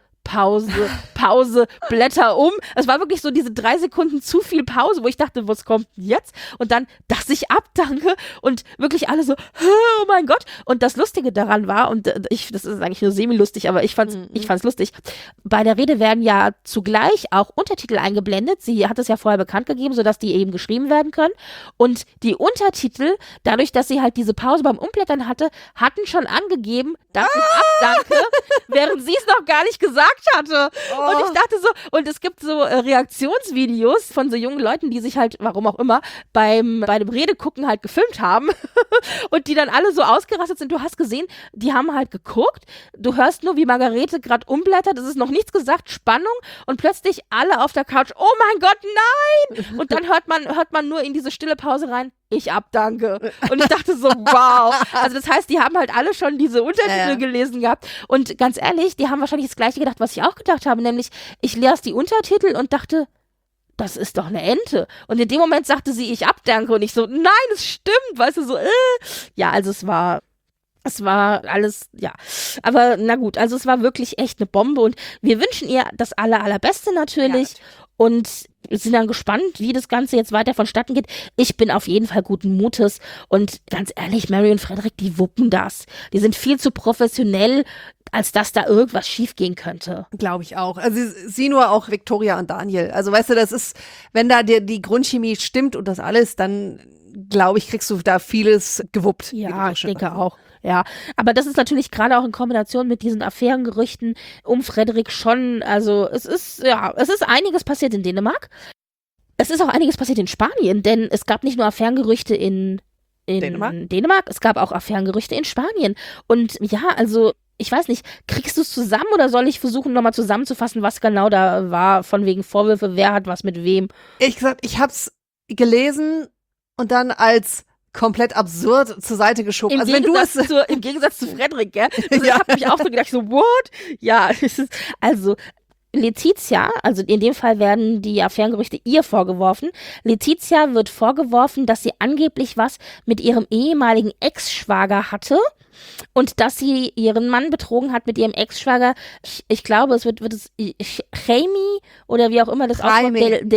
Blätter um. Es war wirklich so diese 3 Sekunden zu viel Pause, wo ich dachte, was kommt jetzt? Und dann, dass ich abdanke und wirklich alle so, oh mein Gott. Und das Lustige daran war, und das ist eigentlich nur semi-lustig, aber ich fand's lustig. Bei der Rede werden ja zugleich auch Untertitel eingeblendet. Sie hat es ja vorher bekannt gegeben, sodass die eben geschrieben werden können. Und die Untertitel, dadurch, dass sie halt diese Pause beim Umblättern hatte, hatten schon angegeben, dass ich abdanke, während sie es noch gar nicht gesagt hatte. Und ich dachte so, und es gibt so Reaktionsvideos von so jungen Leuten, die sich halt, warum auch immer, bei dem Redegucken halt gefilmt haben und die dann alle so ausgerastet sind. Du hast gesehen, die haben halt geguckt, du hörst nur, wie Margarete gerade umblättert, es ist noch nichts gesagt, Spannung und plötzlich alle auf der Couch, oh mein Gott, nein! Und dann hört man nur in diese stille Pause rein, ich abdanke. Und ich dachte so, wow. Also das heißt, die haben halt alle schon diese Untertitel gelesen gehabt. Und ganz ehrlich, die haben wahrscheinlich das Gleiche gedacht, was ich auch gedacht habe, nämlich ich las die Untertitel und dachte, das ist doch eine Ente. Und in dem Moment sagte sie, ich abdanke. Und ich so, nein, es stimmt. Weißt du, so, Ja, also es war alles, ja. Aber na gut, also es war wirklich echt eine Bombe. Und wir wünschen ihr das Allerbeste natürlich. Ja. Und wir sind dann gespannt, wie das Ganze jetzt weiter vonstatten geht. Ich bin auf jeden Fall guten Mutes. Und ganz ehrlich, Mary und Frederik, die wuppen das. Die sind viel zu professionell, als dass da irgendwas schiefgehen könnte. Glaube ich auch. Also sie nur auch Victoria und Daniel. Also weißt du, das ist, wenn da die Grundchemie stimmt und das alles, dann glaube ich, kriegst du da vieles gewuppt. Ja, ich denke auch. Ja, aber das ist natürlich gerade auch in Kombination mit diesen Affärengerüchten um Frederik schon, also es ist einiges passiert in Dänemark. Es ist auch einiges passiert in Spanien, denn es gab nicht nur Affärengerüchte in Dänemark, es gab auch Affärengerüchte in Spanien. Und ja, also ich weiß nicht, kriegst du es zusammen oder soll ich versuchen, nochmal zusammenzufassen, was genau da war, von wegen Vorwürfe, wer hat was mit wem? Ehrlich gesagt, ich hab's gelesen und dann als komplett absurd zur Seite geschoben. Im Gegensatz zu Frederik, gell? Also ich habe mich auch so gedacht, so, what? Ja, also Letizia, also in dem Fall werden die Affärengerüchte ihr vorgeworfen. Letizia wird vorgeworfen, dass sie angeblich was mit ihrem ehemaligen Ex-Schwager hatte und dass sie ihren Mann betrogen hat mit ihrem Ex-Schwager. Ich glaube, es wird es Jaime oder wie auch immer das ausspricht.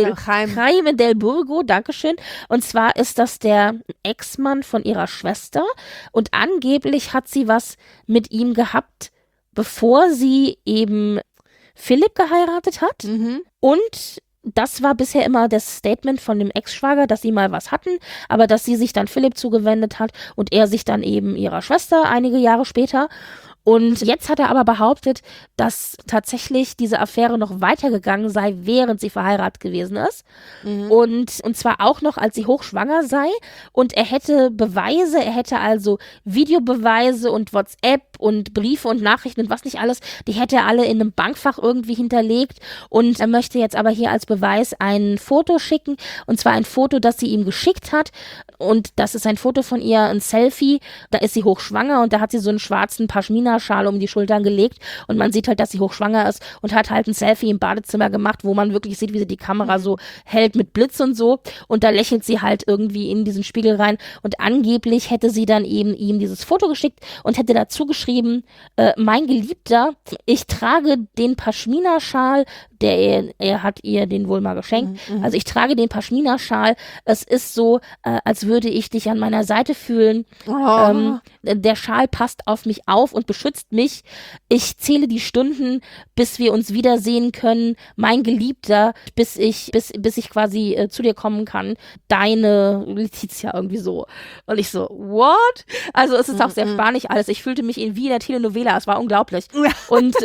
Jaime del Burgo, dankeschön. Und zwar ist das der Ex-Mann von ihrer Schwester und angeblich hat sie was mit ihm gehabt, bevor sie eben Philipp geheiratet hat. Und das war bisher immer das Statement von dem Ex-Schwager, dass sie mal was hatten, aber dass sie sich dann Philipp zugewendet hat und er sich dann eben ihrer Schwester einige Jahre später. Und jetzt hat er aber behauptet, dass tatsächlich diese Affäre noch weitergegangen sei, während sie verheiratet gewesen ist. Und zwar auch noch, als sie hochschwanger sei. Und er hätte Beweise, er hätte also Videobeweise und WhatsApp und Briefe und Nachrichten und was nicht alles, die hätte er alle in einem Bankfach irgendwie hinterlegt. Und er möchte jetzt aber hier als Beweis ein Foto schicken. Und zwar ein Foto, das sie ihm geschickt hat. Und das ist ein Foto von ihr, ein Selfie. Da ist sie hochschwanger und da hat sie so einen schwarzen Pashmina Pashmina-Schal um die Schultern gelegt und man sieht halt, dass sie hochschwanger ist und hat halt ein Selfie im Badezimmer gemacht, wo man wirklich sieht, wie sie die Kamera so hält mit Blitz und so und da lächelt sie halt irgendwie in diesen Spiegel rein und angeblich hätte sie dann eben ihm dieses Foto geschickt und hätte dazu geschrieben, mein Geliebter, ich trage den Pashmina-Schal, er hat ihr den wohl mal geschenkt. Also ich trage den Pashmina-Schal. Es ist so, als würde ich dich an meiner Seite fühlen. Der Schal passt auf mich auf und beschützt mich. Ich zähle die Stunden, bis wir uns wiedersehen können. Mein Geliebter, bis ich quasi zu dir kommen kann. Deine Letizia, irgendwie so. Und ich so, what? Also es ist auch sehr spanisch alles. Ich fühlte mich wie in der Telenovela. Es war unglaublich. Und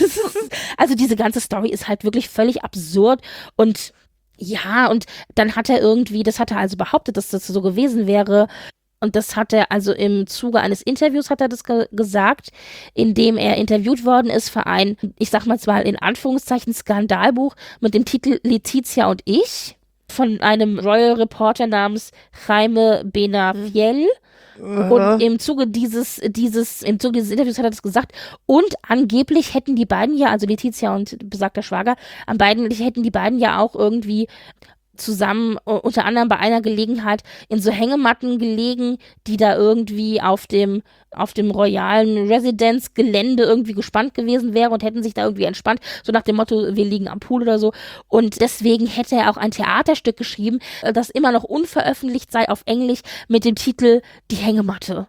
also diese ganze Story ist halt wirklich völlig absurd und ja, und dann hat er irgendwie, das hat er also behauptet, dass das so gewesen wäre. Und das hat er also im Zuge eines Interviews hat er das gesagt, in dem er interviewt worden ist für ein, ich sag mal zwar in Anführungszeichen Skandalbuch mit dem Titel Letizia und ich von einem Royal Reporter namens Jaime Benafiel. Und im Zuge dieses Interviews hat er das gesagt. Und angeblich hätten die beiden ja, also Letizia und besagter Schwager, hätten die beiden ja auch irgendwie zusammen, unter anderem bei einer Gelegenheit, in so Hängematten gelegen, die da irgendwie auf dem royalen Residence-Gelände irgendwie gespannt gewesen wäre und hätten sich da irgendwie entspannt, so nach dem Motto, wir liegen am Pool oder so. Und deswegen hätte er auch ein Theaterstück geschrieben, das immer noch unveröffentlicht sei auf Englisch mit dem Titel Die Hängematte.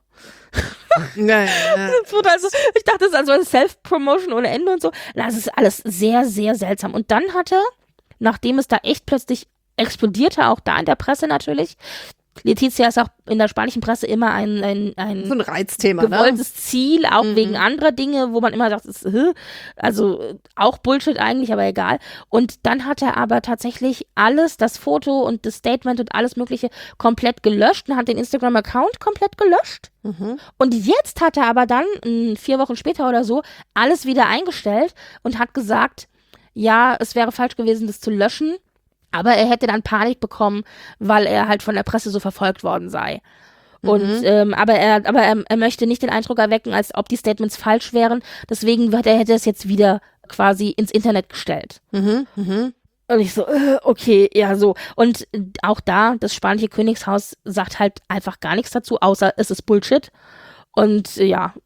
Ja. Also, ich dachte, das ist also eine Self-Promotion ohne Ende und so. Das ist alles sehr, sehr seltsam. Und dann hat er, nachdem es da echt plötzlich explodierte, auch da in der Presse natürlich. Letizia ist auch in der spanischen Presse immer ein so ein Reizthema, gewolltes Ziel, auch wegen anderer Dinge, wo man immer sagt, also auch Bullshit eigentlich, aber egal. Und dann hat er aber tatsächlich alles, das Foto und das Statement und alles Mögliche komplett gelöscht und hat den Instagram-Account komplett gelöscht. Und jetzt hat er aber dann, 4 Wochen später oder so, alles wieder eingestellt und hat gesagt, ja, es wäre falsch gewesen, das zu löschen. Aber er hätte dann Panik bekommen, weil er halt von der Presse so verfolgt worden sei. Und aber er möchte nicht den Eindruck erwecken, als ob die Statements falsch wären. Deswegen hätte er es jetzt wieder quasi ins Internet gestellt. Und ich so, okay, ja so. Und auch da, das spanische Königshaus sagt halt einfach gar nichts dazu, außer es ist Bullshit. Und ja,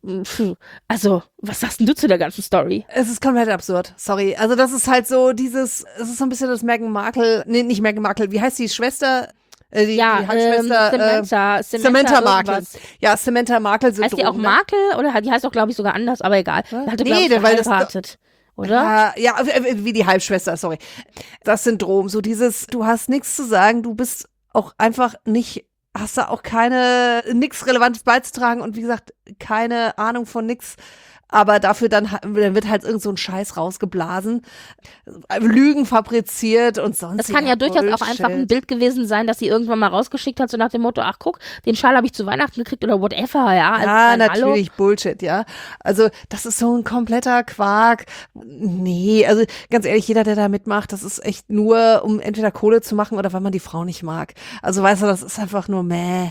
also, was sagst denn du zu der ganzen Story? Es ist komplett absurd, sorry. Also das ist halt so es ist so ein bisschen das Meghan Markle, nee, nicht Meghan Markle, wie heißt die Schwester? Die Halbschwester, Samantha Markle. Ja, Samantha Markle-Syndrom. Heißt die auch Markle oder die heißt auch, glaube ich, sogar anders, aber egal. Hatte, weil geheiratet, oder? Ja, wie die Halbschwester, sorry. Das Syndrom, so du hast nichts zu sagen, du bist auch einfach nicht, hast da auch nichts Relevantes beizutragen und wie gesagt, keine Ahnung von nix. Aber dafür dann wird halt irgend so ein Scheiß rausgeblasen, Lügen fabriziert und sonst. Es kann ja durchaus auch einfach ein Bild gewesen sein, dass sie irgendwann mal rausgeschickt hat, so nach dem Motto, ach guck, den Schal habe ich zu Weihnachten gekriegt oder whatever, ja. Also ja, natürlich, Bullshit, ja. Also das ist so ein kompletter Quark. Nee, also ganz ehrlich, jeder, der da mitmacht, das ist echt nur, um entweder Kohle zu machen oder weil man die Frau nicht mag. Also weißt du, das ist einfach nur meh.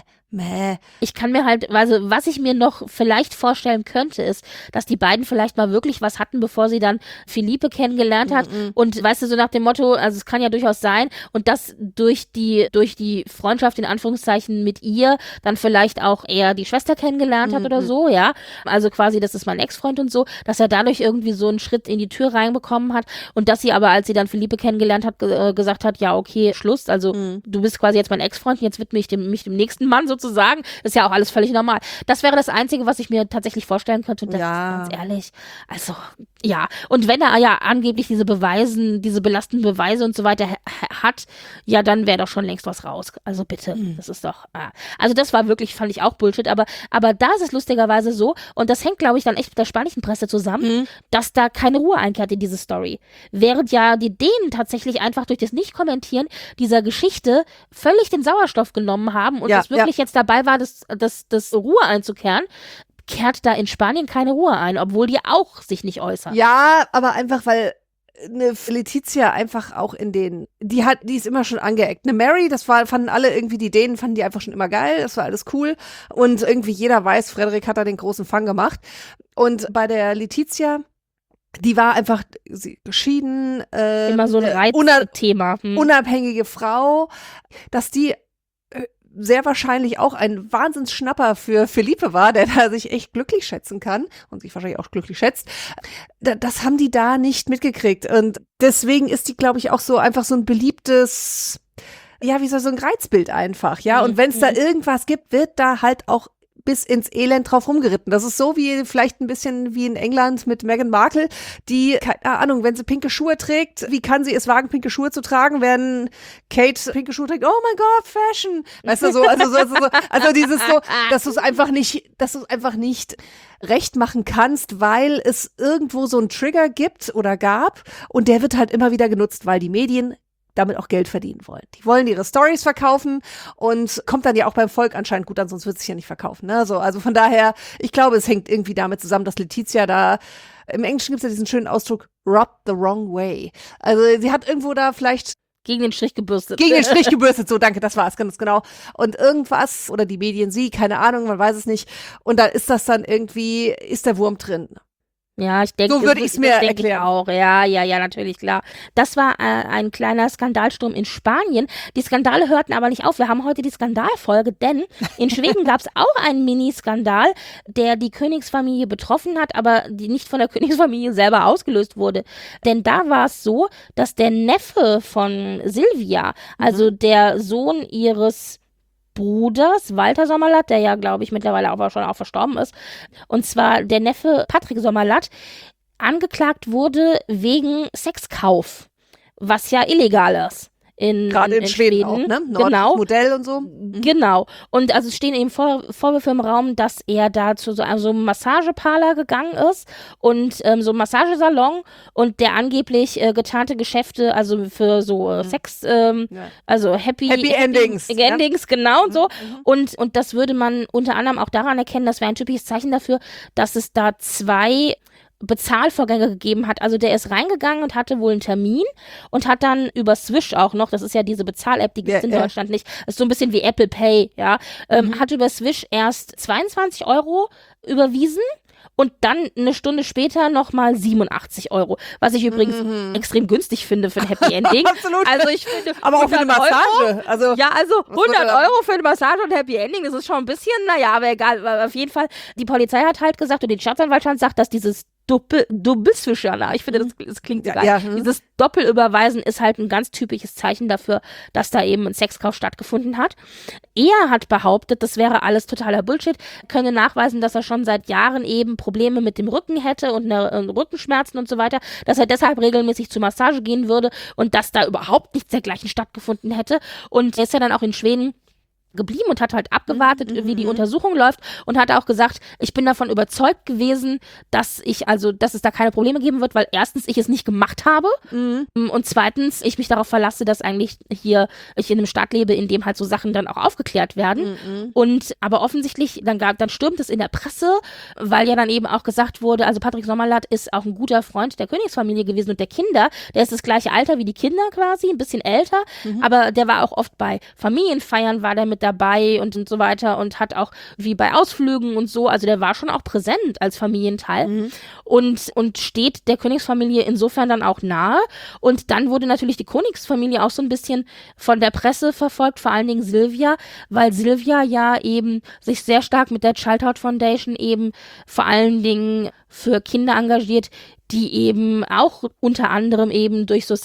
Ich kann mir halt, also was ich mir noch vielleicht vorstellen könnte, ist, dass die beiden vielleicht mal wirklich was hatten, bevor sie dann Philippe kennengelernt hat. Und weißt du, so nach dem Motto, also es kann ja durchaus sein, und das durch die Freundschaft in Anführungszeichen mit ihr dann vielleicht auch eher die Schwester kennengelernt hat oder so, ja. Also quasi, das ist mein Ex-Freund und so, dass er dadurch irgendwie so einen Schritt in die Tür reinbekommen hat und dass sie aber, als sie dann Philippe kennengelernt hat, gesagt hat, ja, okay, Schluss, also du bist quasi jetzt mein Ex-Freund, jetzt widme ich mich dem nächsten Mann sozusagen, ist ja auch alles völlig normal. Das wäre das Einzige, was ich mir tatsächlich vorstellen könnte. Und das ist ganz ehrlich, also ja. Und wenn er ja angeblich diese belastenden Beweise und so weiter hat, ja, dann wäre doch schon längst was raus. Also bitte, das ist doch, also das war wirklich, fand ich auch Bullshit, aber da ist es lustigerweise so, und das hängt, glaube ich, dann echt mit der spanischen Presse zusammen, dass da keine Ruhe einkehrt in diese Story. Während ja die Dänen tatsächlich einfach durch das Nicht-Kommentieren dieser Geschichte völlig den Sauerstoff genommen haben und das wirklich jetzt dabei war, das Ruhe einzukehren, kehrt da in Spanien keine Ruhe ein, obwohl die auch sich nicht äußern. Ja, aber einfach, weil eine Letizia einfach auch die ist immer schon angeeckt. Eine Mary, fanden alle irgendwie, die Dänen fanden die einfach schon immer geil, das war alles cool. Und irgendwie jeder weiß, Frederik hat da den großen Fang gemacht. Und bei der Letizia, die war einfach geschieden. Immer so ein Reizthema. Unabhängige Frau, dass die sehr wahrscheinlich auch ein Wahnsinnsschnapper für Felipe war, der da sich echt glücklich schätzen kann und sich wahrscheinlich auch glücklich schätzt. Das haben die da nicht mitgekriegt. Und deswegen ist die, glaube ich, auch so einfach so ein beliebtes, ja, wie so ein Reizbild einfach, ja. Und wenn es da irgendwas gibt, wird da halt auch bis ins Elend drauf rumgeritten. Das ist so wie vielleicht ein bisschen wie in England mit Meghan Markle, die, keine Ahnung, wenn sie pinke Schuhe trägt, wie kann sie es wagen, pinke Schuhe zu tragen, wenn Kate pinke Schuhe trägt? Oh mein Gott, Fashion! Weißt du, also dieses so, dass du es einfach nicht recht machen kannst, weil es irgendwo so einen Trigger gibt oder gab und der wird halt immer wieder genutzt, weil die Medien damit auch Geld verdienen wollen. Die wollen ihre Stories verkaufen und kommt dann ja auch beim Volk anscheinend gut an, sonst wird es sich ja nicht verkaufen. Ne? Also von daher, ich glaube, es hängt irgendwie damit zusammen, dass Letizia da, im Englischen gibt es ja diesen schönen Ausdruck, rubbed the wrong way. Also sie hat irgendwo da vielleicht gegen den Strich gebürstet. So, danke, das war es, ganz genau. Und irgendwas, oder die Medien keine Ahnung, man weiß es nicht. Und da ist das dann irgendwie, ist der Wurm drin. Ja, ich denke, so würde ich es mir erklären. Auch. Ja, natürlich, klar. Das war ein kleiner Skandalsturm in Spanien. Die Skandale hörten aber nicht auf. Wir haben heute die Skandalfolge, denn in Schweden gab es auch einen Mini-Skandal, der die Königsfamilie betroffen hat, aber die nicht von der Königsfamilie selber ausgelöst wurde. Denn da war es so, dass der Neffe von Silvia, also der Sohn ihres Bruders, Walter Sommerlath, der ja, glaube ich, mittlerweile aber schon auch verstorben ist, und zwar der Neffe Patrick Sommerlath, angeklagt wurde wegen Sexkauf, was ja illegal ist. Gerade in Schweden auch, ne? Genau. Modell und so. Genau. Und also es stehen eben Vorwürfe im Raum, dass er da zu so einem Massageparler gegangen ist und so einem Massagesalon und der angeblich getarnte Geschäfte, also für so Sex, also Happy Endings. Endings, genau und so. Und das würde man unter anderem auch daran erkennen, das wäre ein typisches Zeichen dafür, dass es da 2 Bezahlvorgänge gegeben hat. Also der ist reingegangen und hatte wohl einen Termin und hat dann über Swish auch noch, das ist ja diese Bezahl-App, die gibt es in Deutschland nicht, das ist so ein bisschen wie Apple Pay, ja, hat über Swish erst 22 € überwiesen und dann eine Stunde später nochmal 87 €, was ich übrigens extrem günstig finde für ein Happy Ending. Absolut. Also ich finde, aber auch für eine Massage. Also 100 € für eine Massage und Happy Ending, das ist schon ein bisschen, naja, aber egal, auf jeden Fall, die Polizei hat halt gesagt und die Staatsanwaltschaft sagt, dass dieses Doppelswischer, ich finde, das klingt so geil. Ja. Dieses Doppelüberweisen ist halt ein ganz typisches Zeichen dafür, dass da eben ein Sexkauf stattgefunden hat. Er hat behauptet, das wäre alles totaler Bullshit, könne nachweisen, dass er schon seit Jahren eben Probleme mit dem Rücken hätte und Rückenschmerzen und so weiter, dass er deshalb regelmäßig zur Massage gehen würde und dass da überhaupt nichts dergleichen stattgefunden hätte. Und er ist ja dann auch in Schweden geblieben und hat halt abgewartet, wie die Untersuchung läuft und hat auch gesagt, ich bin davon überzeugt gewesen, dass es da keine Probleme geben wird, weil erstens ich es nicht gemacht habe und zweitens ich mich darauf verlasse, dass eigentlich hier ich in einem Staat lebe, in dem halt so Sachen dann auch aufgeklärt werden und aber offensichtlich, dann stürmt es in der Presse, weil ja dann eben auch gesagt wurde, also Patrick Sommerlath ist auch ein guter Freund der Königsfamilie gewesen und der Kinder, der ist das gleiche Alter wie die Kinder quasi, ein bisschen älter, aber der war auch oft bei Familienfeiern, war der mit dabei und so weiter und hat auch wie bei Ausflügen und so, also der war schon auch präsent als Familienteil und steht der Königsfamilie insofern dann auch nahe und dann wurde natürlich die Königsfamilie auch so ein bisschen von der Presse verfolgt, vor allen Dingen Silvia, weil Silvia ja eben sich sehr stark mit der Childhood Foundation eben vor allen Dingen für Kinder engagiert, die eben auch unter anderem eben durch so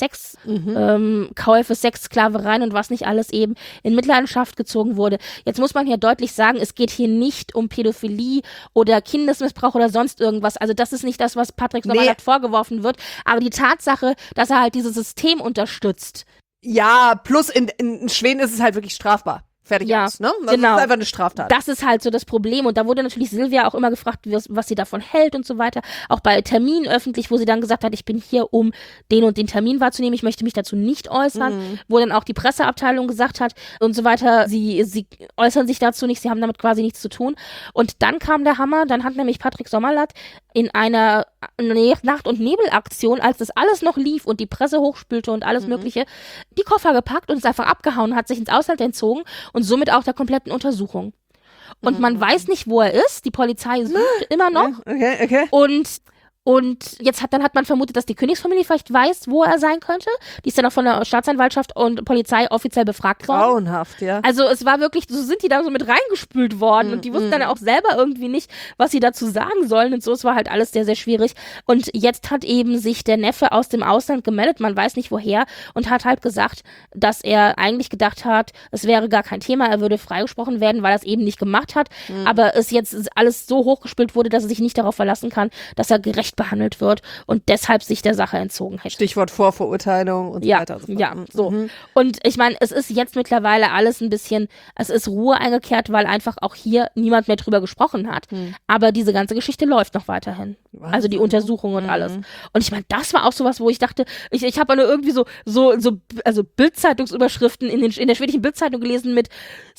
Sexkäufe, Sexsklavereien und was nicht alles eben in Mitleidenschaft gezogen wurde. Jetzt muss man hier deutlich sagen, es geht hier nicht um Pädophilie oder Kindesmissbrauch oder sonst irgendwas. Also das ist nicht das, was Patrick Sommerlath vorgeworfen wird. Aber die Tatsache, dass er halt dieses System unterstützt. Ja, plus in Schweden ist es halt wirklich strafbar. Fertig aus, ne? Das ist einfach eine Straftat. Das ist halt so das Problem. Und da wurde natürlich Silvia auch immer gefragt, was sie davon hält und so weiter. Auch bei Terminen öffentlich, wo sie dann gesagt hat, ich bin hier, um den und den Termin wahrzunehmen. Ich möchte mich dazu nicht äußern. Wo dann auch die Presseabteilung gesagt hat und so weiter, sie äußern sich dazu nicht, sie haben damit quasi nichts zu tun. Und dann kam der Hammer, dann hat nämlich Patrick Sommerlath in einer Nacht- und Nebelaktion, als das alles noch lief und die Presse hochspülte und alles Mögliche, die Koffer gepackt und ist einfach abgehauen, hat sich ins Ausland entzogen und somit auch der kompletten Untersuchung. Und man weiß nicht, wo er ist. Die Polizei sucht immer noch. Okay. Und jetzt hat man vermutet, dass die Königsfamilie vielleicht weiß, wo er sein könnte. Die ist dann auch von der Staatsanwaltschaft und Polizei offiziell befragt worden. Grauenhaft, ja. Also es war wirklich, so sind die da so mit reingespült worden und die wussten dann auch selber irgendwie nicht, was sie dazu sagen sollen und so. Es war halt alles sehr, sehr schwierig. Und jetzt hat eben sich der Neffe aus dem Ausland gemeldet, man weiß nicht woher, und hat halt gesagt, dass er eigentlich gedacht hat, es wäre gar kein Thema, er würde freigesprochen werden, weil er es eben nicht gemacht hat. Aber es jetzt alles so hochgespült wurde, dass er sich nicht darauf verlassen kann, dass er gerecht behandelt wird und deshalb sich der Sache entzogen hätte. Stichwort Vorverurteilung und so weiter. Ja, so. Und ich meine, es ist jetzt mittlerweile alles ein bisschen, es ist Ruhe eingekehrt, weil einfach auch hier niemand mehr drüber gesprochen hat. Aber diese ganze Geschichte läuft noch weiterhin. Also die Untersuchung und alles. Und ich meine, das war auch sowas, wo ich dachte, ich habe nur irgendwie also Bild-Zeitungsüberschriften in der schwedischen Bild-Zeitung gelesen mit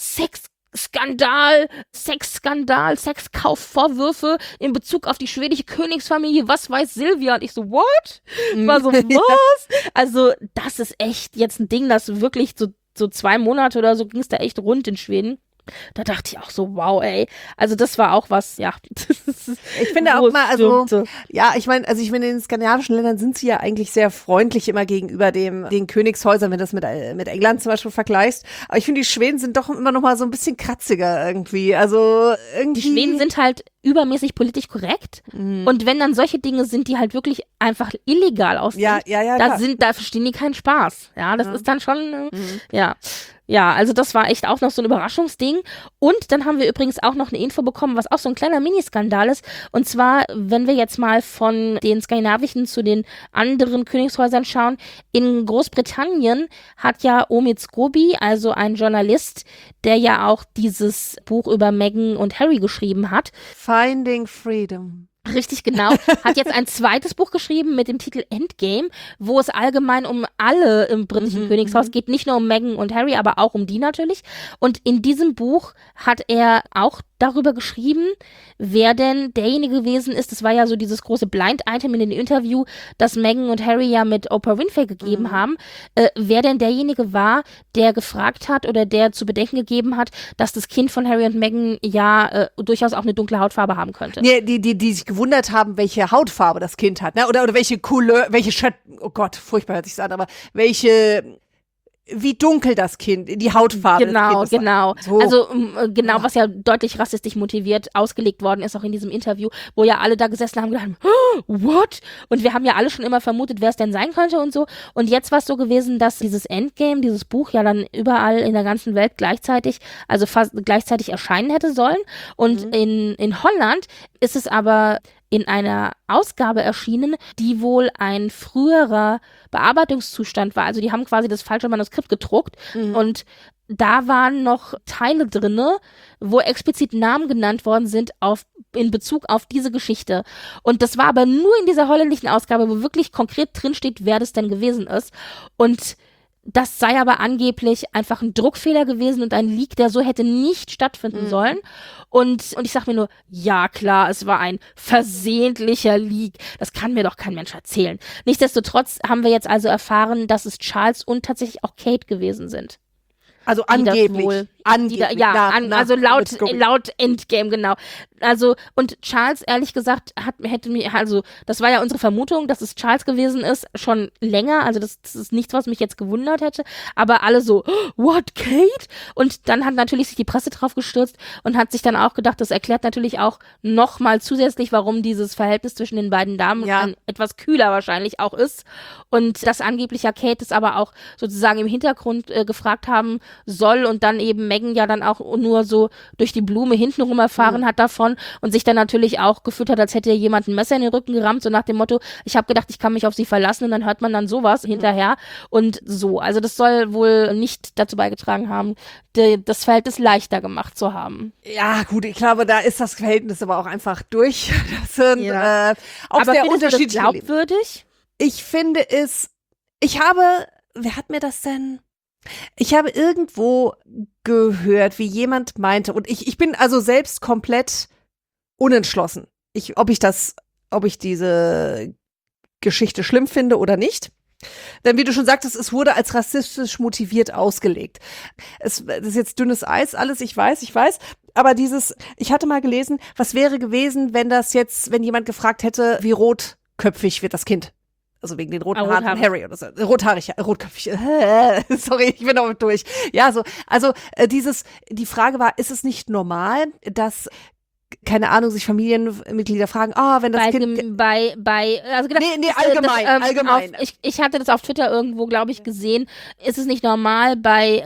Sexskandal, Sexkaufvorwürfe in Bezug auf die schwedische Königsfamilie, was weiß Silvia? Und ich so, what? War so, was? Also, das ist echt jetzt ein Ding, das wirklich so 2 Monate oder so ging es da echt rund in Schweden. Da dachte ich auch so, wow, ey. Also das war auch was, ja. Ich finde auch mal, ich meine, in den skandinavischen Ländern sind sie ja eigentlich sehr freundlich immer gegenüber den Königshäusern, wenn du das mit England zum Beispiel vergleichst. Aber ich finde, die Schweden sind doch immer noch mal so ein bisschen kratziger irgendwie. Also irgendwie. Die Schweden sind halt übermäßig politisch korrekt. Und wenn dann solche Dinge sind, die halt wirklich einfach illegal aussehen, da verstehen die keinen Spaß. Ja, das ist dann schon, Ja, also das war echt auch noch so ein Überraschungsding. Und dann haben wir übrigens auch noch eine Info bekommen, was auch so ein kleiner Miniskandal ist. Und zwar, wenn wir jetzt mal von den skandinavischen zu den anderen Königshäusern schauen, in Großbritannien hat ja Omid Scobie, also ein Journalist, der ja auch dieses Buch über Meghan und Harry geschrieben hat. Finding Freedom. Richtig, genau. Hat jetzt ein zweites Buch geschrieben mit dem Titel Endgame, wo es allgemein um alle im britischen Königshaus geht. Nicht nur um Meghan und Harry, aber auch um die natürlich. Und in diesem Buch hat er auch darüber geschrieben, wer denn derjenige gewesen ist. Das war ja so dieses große Blind-Item in dem Interview, das Meghan und Harry ja mit Oprah Winfrey gegeben haben. Wer denn derjenige war, der gefragt hat oder der zu bedenken gegeben hat, dass das Kind von Harry und Meghan ja durchaus auch eine dunkle Hautfarbe haben könnte. Nee, die sich gewundert haben, welche Hautfarbe das Kind hat, ne? Oder welche Couleur, oh Gott, furchtbar hört sich's an, aber wie dunkel das Kind, die Hautfarbe des Kindes. Genau. So. Also was ja deutlich rassistisch motiviert ausgelegt worden ist, auch in diesem Interview, wo ja alle da gesessen haben und gedacht, what? Und wir haben ja alle schon immer vermutet, wer es denn sein könnte und so. Und jetzt war es so gewesen, dass dieses Endgame, dieses Buch ja dann überall in der ganzen Welt gleichzeitig, also fast gleichzeitig erscheinen hätte sollen. Und in Holland ist es aber in einer Ausgabe erschienen, die wohl ein früherer Bearbeitungszustand war. Also die haben quasi das falsche Manuskript gedruckt und da waren noch Teile drinne, wo explizit Namen genannt worden sind in Bezug auf diese Geschichte. Und das war aber nur in dieser holländischen Ausgabe, wo wirklich konkret drinsteht, wer das denn gewesen ist. Und das sei aber angeblich einfach ein Druckfehler gewesen und ein Leak, der so hätte nicht stattfinden sollen. Und ich sag mir nur, ja klar, es war ein versehentlicher Leak. Das kann mir doch kein Mensch erzählen. Nichtsdestotrotz haben wir jetzt also erfahren, dass es Charles und tatsächlich auch Kate gewesen sind. Also angeblich. Also laut Endgame, genau. Also, und Charles, ehrlich gesagt, das war ja unsere Vermutung, dass es Charles gewesen ist, schon länger. Also, das ist nichts, was mich jetzt gewundert hätte. Aber alle so, what, Kate? Und dann hat natürlich sich die Presse drauf gestürzt und hat sich dann auch gedacht, das erklärt natürlich auch nochmal zusätzlich, warum dieses Verhältnis zwischen den beiden Damen dann etwas kühler wahrscheinlich auch ist. Und dass angeblich ja Kate es aber auch sozusagen im Hintergrund gefragt haben soll und dann eben Meghan ja dann auch nur so durch die Blume hintenrum erfahren hat davon und sich dann natürlich auch gefühlt hat, als hätte jemand ein Messer in den Rücken gerammt, so nach dem Motto, ich habe gedacht, ich kann mich auf sie verlassen und dann hört man dann sowas hinterher und so. Also das soll wohl nicht dazu beigetragen haben, das Verhältnis leichter gemacht zu haben. Ja, gut, ich glaube, da ist das Verhältnis aber auch einfach durch. Das sind auch aber sehr unterschiedlich. Glaubwürdig? Ich finde es, wer hat mir das denn? Ich habe irgendwo gehört, wie jemand meinte, und ich bin also selbst komplett unentschlossen, ob ich das ob ich diese Geschichte schlimm finde oder nicht. Denn wie du schon sagtest, es wurde als rassistisch motiviert ausgelegt. Das ist jetzt dünnes Eis, alles, ich weiß. Aber ich hatte mal gelesen, was wäre gewesen, wenn jemand gefragt hätte, wie rotköpfig wird das Kind? Also wegen den roten Haaren von Harry oder so. Rotköpfig. Sorry, ich bin auch durch. Ja, die Frage war, ist es nicht normal, dass keine Ahnung, sich Familienmitglieder fragen, wenn das Kind... allgemein. Ich hatte das auf Twitter irgendwo, glaube ich, gesehen. Ist es nicht normal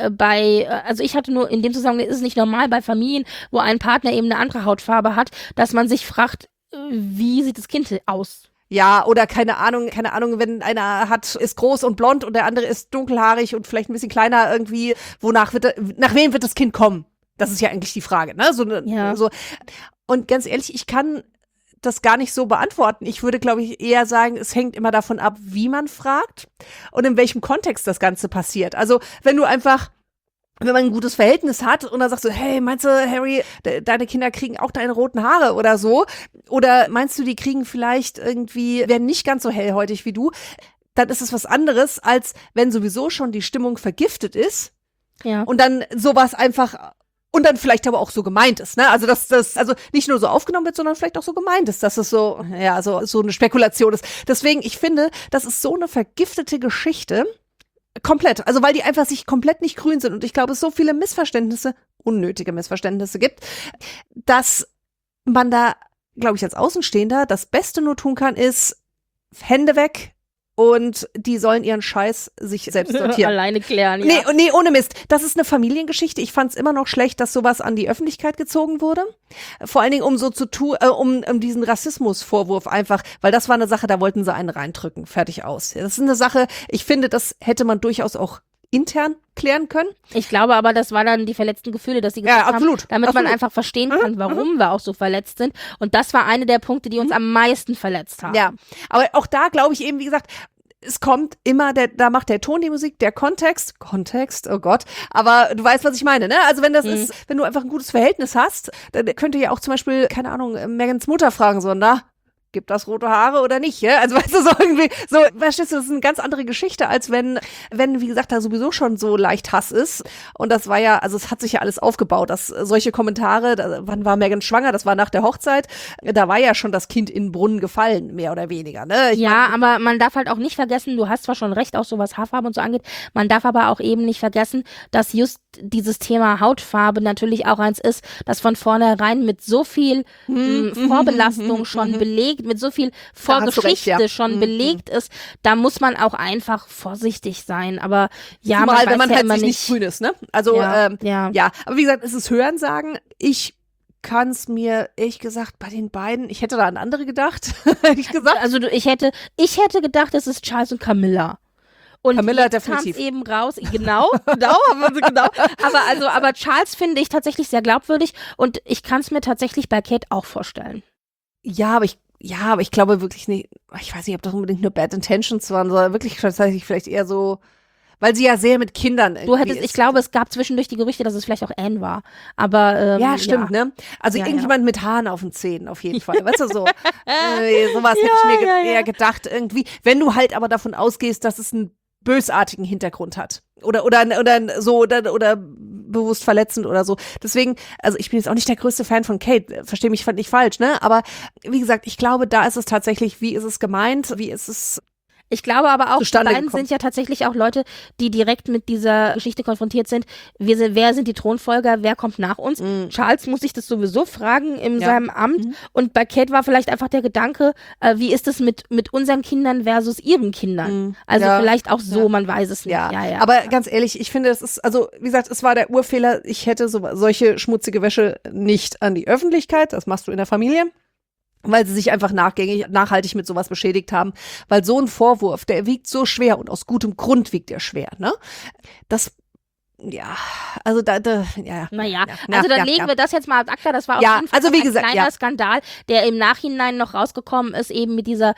also ich hatte nur in dem Zusammenhang, ist es nicht normal bei Familien, wo ein Partner eben eine andere Hautfarbe hat, dass man sich fragt, wie sieht das Kind aus? Ja, oder keine Ahnung, wenn einer ist groß und blond und der andere ist dunkelhaarig und vielleicht ein bisschen kleiner irgendwie, nach wem wird das Kind kommen? Das ist ja eigentlich die Frage, ne? So. Und ganz ehrlich, ich kann das gar nicht so beantworten. Ich würde, glaube ich, eher sagen, es hängt immer davon ab, wie man fragt und in welchem Kontext das Ganze passiert. Also, wenn man ein gutes Verhältnis hat und dann sagst du, hey, meinst du, Harry, deine Kinder kriegen auch deine roten Haare oder so? Oder meinst du, die kriegen vielleicht werden nicht ganz so hellhäutig wie du? Dann ist es was anderes, als wenn sowieso schon die Stimmung vergiftet ist. Ja. Und dann sowas einfach... Und dann vielleicht aber auch so gemeint ist, ne? Also, dass das also nicht nur so aufgenommen wird, sondern vielleicht auch so gemeint ist, dass es so eine Spekulation ist. Deswegen, ich finde, das ist so eine vergiftete Geschichte. Komplett. Also, weil die einfach sich komplett nicht grün sind. Und ich glaube, es so viele unnötige Missverständnisse gibt, dass man da, glaube ich, als Außenstehender das Beste nur tun kann, ist Hände weg. Und die sollen ihren Scheiß sich selbst sortieren. Alleine klären, ja. Nee, ohne Mist. Das ist eine Familiengeschichte. Ich fand es immer noch schlecht, dass sowas an die Öffentlichkeit gezogen wurde. Vor allen Dingen, um so zu tun, um diesen Rassismusvorwurf einfach, weil das war eine Sache, da wollten sie einen reindrücken. Fertig aus. Das ist eine Sache, ich finde, das hätte man durchaus auch intern klären können. Ich glaube aber, das waren dann die verletzten Gefühle, dass sie gesagt haben, damit man einfach verstehen kann, warum wir auch so verletzt sind. Und das war eine der Punkte, die uns am meisten verletzt haben. Ja, aber auch da glaube ich eben, wie gesagt, es kommt immer, da macht der Ton die Musik, der Kontext, oh Gott, aber du weißt, was ich meine, ne? Also wenn das ist, wenn du einfach ein gutes Verhältnis hast, dann könnte ja auch zum Beispiel, keine Ahnung, Megans Mutter fragen, so, gibt das rote Haare oder nicht, ja? Also weißt du, so irgendwie, so, verstehst du, das ist eine ganz andere Geschichte, als wenn, wie gesagt, da sowieso schon so leicht Hass ist. Und das war ja, also es hat sich ja alles aufgebaut, dass solche Kommentare, wann war Megan schwanger? Das war nach der Hochzeit, da war ja schon das Kind in den Brunnen gefallen, mehr oder weniger, ne? Aber man darf halt auch nicht vergessen, du hast zwar schon recht, auch so was Haarfarbe und so angeht, man darf aber auch eben nicht vergessen, dass just dieses Thema Hautfarbe natürlich auch eins ist, das von vornherein mit so viel Vorbelastung schon belegt, mit so viel Vorgeschichte schon belegt ist, da muss man auch einfach vorsichtig sein. Aber ja, zumal, wenn man ja halt sich nicht grün ist, ne? Also, ja. Aber wie gesagt, es ist Hörensagen. Ich kann es mir, ehrlich gesagt, bei den beiden, ich hätte da an andere gedacht, ehrlich gesagt. Also ich hätte gedacht, es ist Charles und Camilla. Und Camilla jetzt kam es definitiv. eben raus, genau. Aber Charles finde ich tatsächlich sehr glaubwürdig und ich kann es mir tatsächlich bei Kate auch vorstellen. Ja, aber ich glaube wirklich nicht, ich weiß nicht, ob das unbedingt nur Bad Intentions waren, sondern wirklich tatsächlich vielleicht eher so, weil sie ja sehr mit Kindern ich glaube, es gab zwischendurch die Gerüchte, dass es vielleicht auch Anne war. Aber ja, stimmt, ne? Also irgendjemand mit Haaren auf den Zähnen auf jeden Fall. Weißt du, so sowas hätte ich mir eher gedacht irgendwie. Wenn du halt aber davon ausgehst, dass es einen bösartigen Hintergrund hat. Oder bewusst verletzend oder so. Deswegen, also ich bin jetzt auch nicht der größte Fan von Kate, versteh mich nicht falsch, ne? Aber wie gesagt, ich glaube, da ist es tatsächlich, wie ist es gemeint, wie ist es. Ich glaube aber auch, die beiden gekommen. sind ja tatsächlich auch Leute, die direkt mit dieser Geschichte konfrontiert sind. Wer sind die Thronfolger? Wer kommt nach uns? Charles muss sich das sowieso fragen in seinem Amt. Und bei Kate war vielleicht einfach der Gedanke, wie ist es mit unseren Kindern versus ihren Kindern? Also vielleicht auch so, man weiß es nicht. Ja. Aber ganz ehrlich, ich finde, es ist, also wie gesagt, es war der Urfehler. Ich hätte solche schmutzige Wäsche nicht an die Öffentlichkeit. Das machst du in der Familie. Weil sie sich einfach nachhaltig mit sowas beschädigt haben. Weil so ein Vorwurf, der wiegt so schwer und aus gutem Grund wiegt er schwer, ne? Das, also Naja, dann legen wir das jetzt mal ad acta. Das war auf jeden Fall wie gesagt, ein kleiner Skandal, der im Nachhinein noch rausgekommen ist, eben mit dieser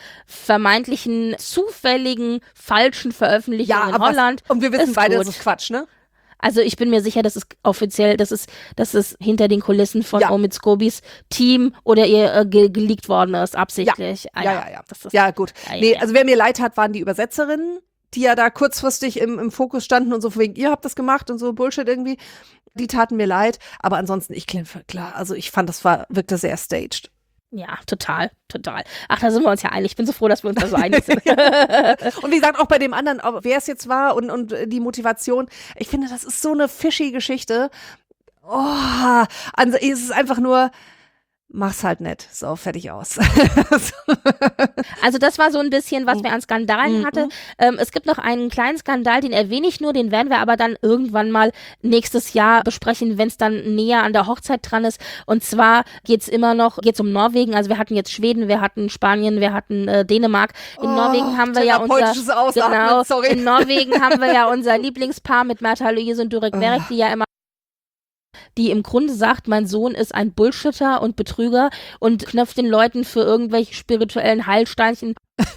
vermeintlichen, zufälligen, falschen Veröffentlichung in Holland. Und wir wissen beide, das ist Quatsch, ne? Also ich bin mir sicher, das ist offiziell, das ist hinter den Kulissen von Omid Scobys Team oder ihr geleakt worden ist, absichtlich. Ja. Ja, gut. Nee, also wer mir leid hat, waren die Übersetzerinnen, die ja da kurzfristig im Fokus standen und so von wegen, ihr habt das gemacht und so Bullshit irgendwie. Die taten mir leid, aber ansonsten, klar, also ich fand, wirkte sehr staged. Ja, total. Ach, da sind wir uns ja einig. Ich bin so froh, dass wir uns da so einig sind. Und wie gesagt, auch bei dem anderen, wer es jetzt war und die Motivation, ich finde, das ist so eine fishy Geschichte. Oh, also es ist einfach nur, mach's halt nett. So, fertig aus. Also das war so ein bisschen, was wir an Skandalen hatten. Es gibt noch einen kleinen Skandal, den erwähne ich nur, den werden wir aber dann irgendwann mal nächstes Jahr besprechen, wenn es dann näher an der Hochzeit dran ist. Und zwar geht's um Norwegen. Also wir hatten jetzt Schweden, wir hatten Spanien, wir hatten Dänemark. In Norwegen haben wir ja in Norwegen haben wir ja unser Lieblingspaar mit Märtha Louise und Durek Verrek, die im Grunde sagt, mein Sohn ist ein Bullshitter und Betrüger und knöpft den Leuten für irgendwelche spirituellen Heilsteinchen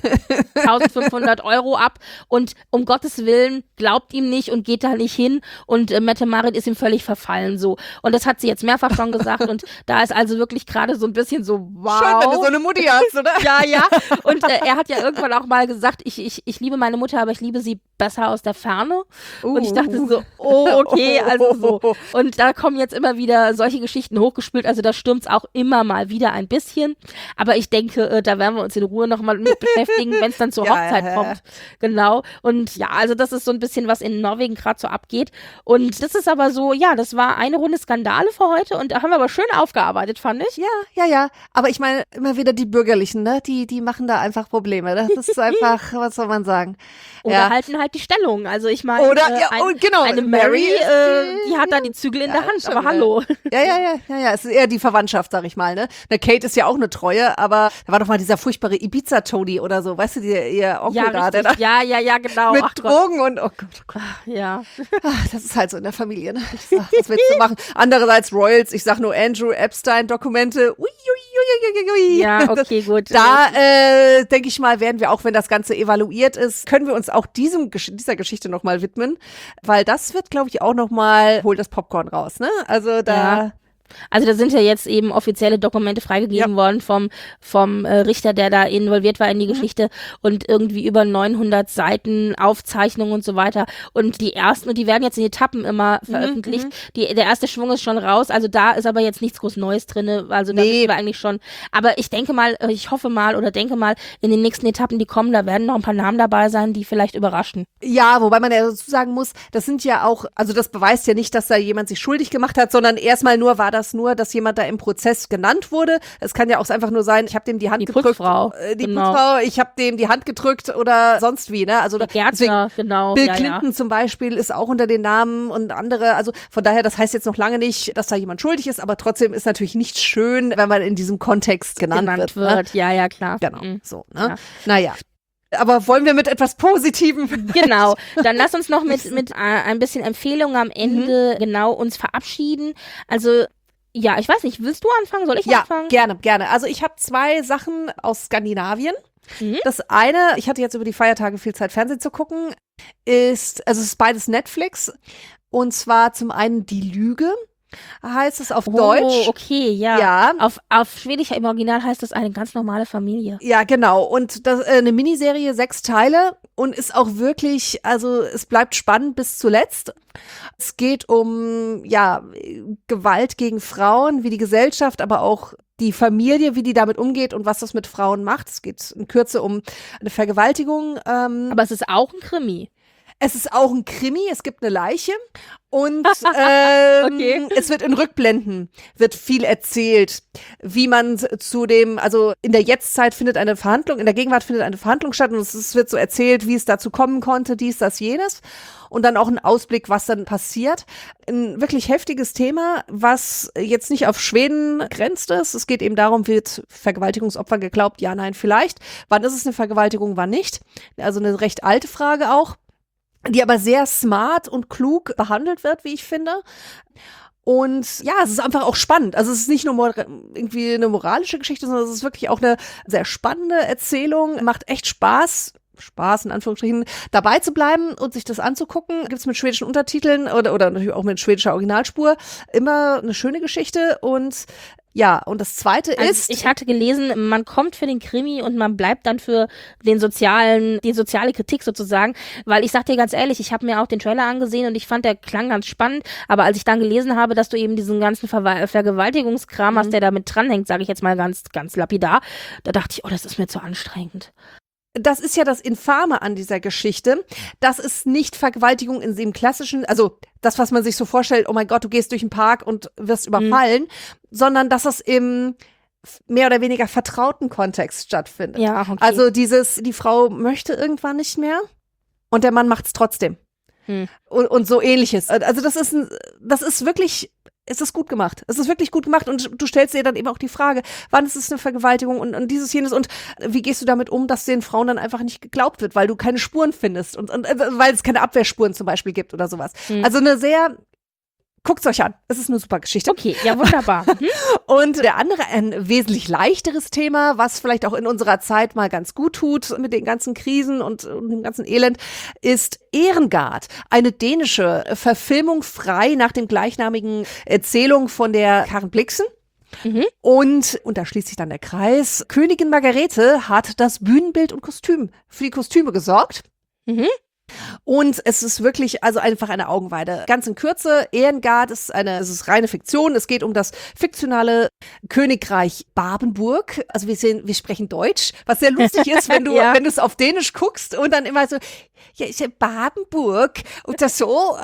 1.500 € ab und um Gottes Willen glaubt ihm nicht und geht da nicht hin und Mette-Marit ist ihm völlig verfallen so. Und das hat sie jetzt mehrfach schon gesagt und da ist also wirklich gerade so ein bisschen so, wow. Schön, wenn du so eine Mutti hast, oder? Ja. Und er hat ja irgendwann auch mal gesagt, ich liebe meine Mutter, aber ich liebe sie besser aus der Ferne. Und ich dachte so, okay, also so. Und da kommen jetzt immer wieder solche Geschichten hochgespült, also da stürmt's auch immer mal wieder ein bisschen. Aber ich denke, da werden wir uns in Ruhe nochmal mit beschäftigen, wenn es dann zur Hochzeit kommt. Genau. Und ja, also das ist so ein bisschen, was in Norwegen gerade so abgeht. Und das ist aber so, ja, das war eine Runde Skandale für heute und da haben wir aber schön aufgearbeitet, fand ich. Ja. Aber ich meine, immer wieder die Bürgerlichen, ne? Die machen da einfach Probleme. Das ist einfach, was soll man sagen? Oder halten halt die Stellung. Also ich meine, eine Mary, die hat da die Zügel in der Hand, aber hallo. Ja, es ist eher die Verwandtschaft, sag ich mal, ne? Eine Kate ist ja auch eine Treue, aber da war doch mal dieser furchtbare Ibiza-Tony oder so, weißt du, ihr Onkel da, der da ja, genau. mit Drogen und oh Gott. Ja. Das ist halt so in der Familie, ne? Was willst du machen? Andererseits Royals, ich sag nur Andrew Epstein-Dokumente. Ja, okay, gut. Da denke ich mal, werden wir auch, wenn das Ganze evaluiert ist, können wir uns auch dieser Geschichte nochmal widmen, weil das wird, glaube ich, auch nochmal, hol das Popcorn raus, ne? Also da... Ja. Also da sind ja jetzt eben offizielle Dokumente freigegeben worden vom Richter, der da involviert war in die Geschichte und irgendwie über 900 Seiten Aufzeichnungen und so weiter und die werden jetzt in Etappen immer veröffentlicht. Der erste Schwung ist schon raus, also da ist aber jetzt nichts groß Neues drin, also da wissen wir eigentlich schon. Aber ich denke mal, denke mal, in den nächsten Etappen, die kommen, da werden noch ein paar Namen dabei sein, die vielleicht überraschen. Ja, wobei man ja dazu sagen muss, das sind ja auch, also das beweist ja nicht, dass da jemand sich schuldig gemacht hat, sondern erstmal nur war das nur, dass jemand da im Prozess genannt wurde. Es kann ja auch einfach nur sein, ich habe dem die Hand gedrückt. Putzfrau. Putzfrau, ich habe dem die Hand gedrückt oder sonst wie, ne? Also der Gärtner, genau. Bill Clinton zum Beispiel ist auch unter den Namen und andere. Also von daher, das heißt jetzt noch lange nicht, dass da jemand schuldig ist, aber trotzdem ist natürlich nicht schön, wenn man in diesem Kontext genannt wird. Ne? Ja, klar. Genau, so, ne? Ja. Naja. Aber wollen wir mit etwas Positivem? Genau, dann lass uns noch mit ein bisschen Empfehlungen am Ende uns verabschieden. Also ja, ich weiß nicht, willst du anfangen? Soll ich anfangen? Ja, gerne. Also ich habe 2 Sachen aus Skandinavien. Das eine, ich hatte jetzt über die Feiertage viel Zeit, Fernsehen zu gucken, es ist beides Netflix. Und zwar zum einen Die Lüge. Heißt es auf Deutsch. Oh, okay, ja. Auf Schwedisch im Original heißt es eine ganz normale Familie. Ja, genau. Und das eine Miniserie, 6 Teile und ist auch wirklich, also es bleibt spannend bis zuletzt. Es geht um, Gewalt gegen Frauen, wie die Gesellschaft, aber auch die Familie, wie die damit umgeht und was das mit Frauen macht. Es geht in Kürze um eine Vergewaltigung. Aber es ist auch ein Krimi. Es ist auch ein Krimi, es gibt eine Leiche und es wird in Rückblenden, wird viel erzählt, wie man also in der Jetztzeit findet eine Verhandlung, in der Gegenwart findet eine Verhandlung statt und es wird so erzählt, wie es dazu kommen konnte, dies, das, jenes und dann auch ein Ausblick, was dann passiert. Ein wirklich heftiges Thema, was jetzt nicht auf Schweden grenzt ist. Es geht eben darum, wird Vergewaltigungsopfer geglaubt? Ja, nein, vielleicht. Wann ist es eine Vergewaltigung, wann nicht? Also eine recht alte Frage auch, die aber sehr smart und klug behandelt wird, wie ich finde. Und ja, es ist einfach auch spannend. Also es ist nicht nur irgendwie eine moralische Geschichte, sondern es ist wirklich auch eine sehr spannende Erzählung. Macht echt Spaß. Spaß, in Anführungsstrichen, dabei zu bleiben und sich das anzugucken. Gibt's mit schwedischen Untertiteln oder natürlich auch mit schwedischer Originalspur. Immer eine schöne Geschichte und ja, und das Zweite ist... Ich hatte gelesen, man kommt für den Krimi und man bleibt dann für die soziale Kritik sozusagen, weil ich sag dir ganz ehrlich, ich habe mir auch den Trailer angesehen und ich fand, der klang ganz spannend, aber als ich dann gelesen habe, dass du eben diesen ganzen Vergewaltigungskram hast, der da mit dranhängt, sage ich jetzt mal ganz, ganz lapidar, da dachte ich, oh, das ist mir zu anstrengend. Das ist ja das Infame an dieser Geschichte, dass es nicht Vergewaltigung in dem klassischen, also das, was man sich so vorstellt, oh mein Gott, du gehst durch den Park und wirst überfallen, sondern dass es im mehr oder weniger vertrauten Kontext stattfindet. Ja, okay. Also die Frau möchte irgendwann nicht mehr und der Mann macht's trotzdem. Und so ähnliches. Also das ist wirklich... Es ist gut gemacht. Es ist wirklich gut gemacht und du stellst dir dann eben auch die Frage, wann ist es eine Vergewaltigung und dieses, jenes und wie gehst du damit um, dass den Frauen dann einfach nicht geglaubt wird, weil du keine Spuren findest und weil es keine Abwehrspuren zum Beispiel gibt oder sowas. Also guckt's euch an. Es ist eine super Geschichte. Okay, ja, wunderbar. Und der andere, ein wesentlich leichteres Thema, was vielleicht auch in unserer Zeit mal ganz gut tut mit den ganzen Krisen und dem ganzen Elend, ist Ehrengard. Eine dänische Verfilmung frei nach dem gleichnamigen Erzählung von der Karen Blixen. Und da schließt sich dann der Kreis. Königin Margarete hat das Bühnenbild und für die Kostüme gesorgt. Und es ist wirklich also einfach eine Augenweide. Ganz in Kürze, Ehrengard es ist reine Fiktion. Es geht um das fiktionale Königreich Babenburg. Also wir sprechen Deutsch, was sehr lustig ist, wenn du wenn du es auf Dänisch guckst und dann immer so, ja, ist ja Babenburg und das so,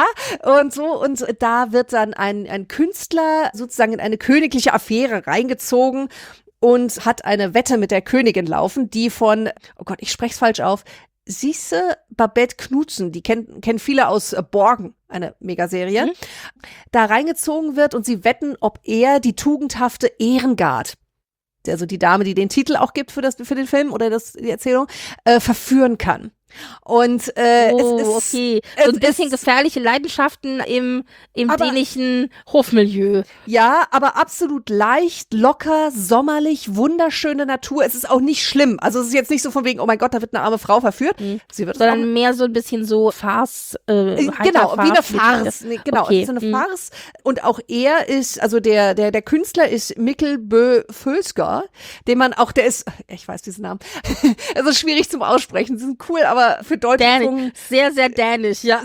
und so. Und da wird dann ein Künstler sozusagen in eine königliche Affäre reingezogen und hat eine Wette mit der Königin laufen, die von, oh Gott, ich spreche es falsch auf, Sisse Babette Knudsen, die kennen viele aus Borgen, eine Megaserie, da reingezogen wird und sie wetten, ob er die tugendhafte Ehrengard, also die Dame, die den Titel auch gibt für den Film oder die Erzählung, verführen kann. Und es ist okay. So ein bisschen gefährliche Leidenschaften im dänischen Hofmilieu. Ja, aber absolut leicht, locker, sommerlich, wunderschöne Natur. Es ist auch nicht schlimm. Also es ist jetzt nicht so von wegen, oh mein Gott, da wird eine arme Frau verführt. Sie wird sondern mehr so ein bisschen so Farce. Genau, wie eine Farce. Genau, okay. Es ist eine Farce. Und auch er ist, also der Künstler ist Mikkel Bø Følsker, den man auch, der ist, ich weiß diesen Namen, es ist schwierig zum Aussprechen, sie sind cool, aber für deutsche Zungen sehr, sehr dänisch, ja.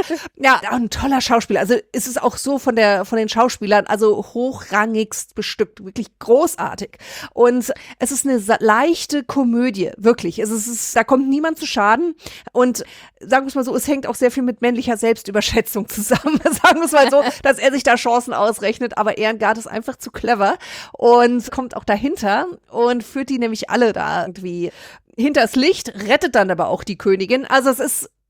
Ja, ein toller Schauspieler. Also es ist auch so von den Schauspielern, also hochrangigst bestückt, wirklich großartig. Und es ist eine leichte Komödie, wirklich. Da kommt niemand zu Schaden. Und sagen wir es mal so, es hängt auch sehr viel mit männlicher Selbstüberschätzung zusammen. Sagen wir es mal so, dass er sich da Chancen ausrechnet, aber Ehrengard ist einfach zu clever und kommt auch dahinter und führt die nämlich alle da irgendwie hinters Licht, rettet dann aber auch die Königin. Also es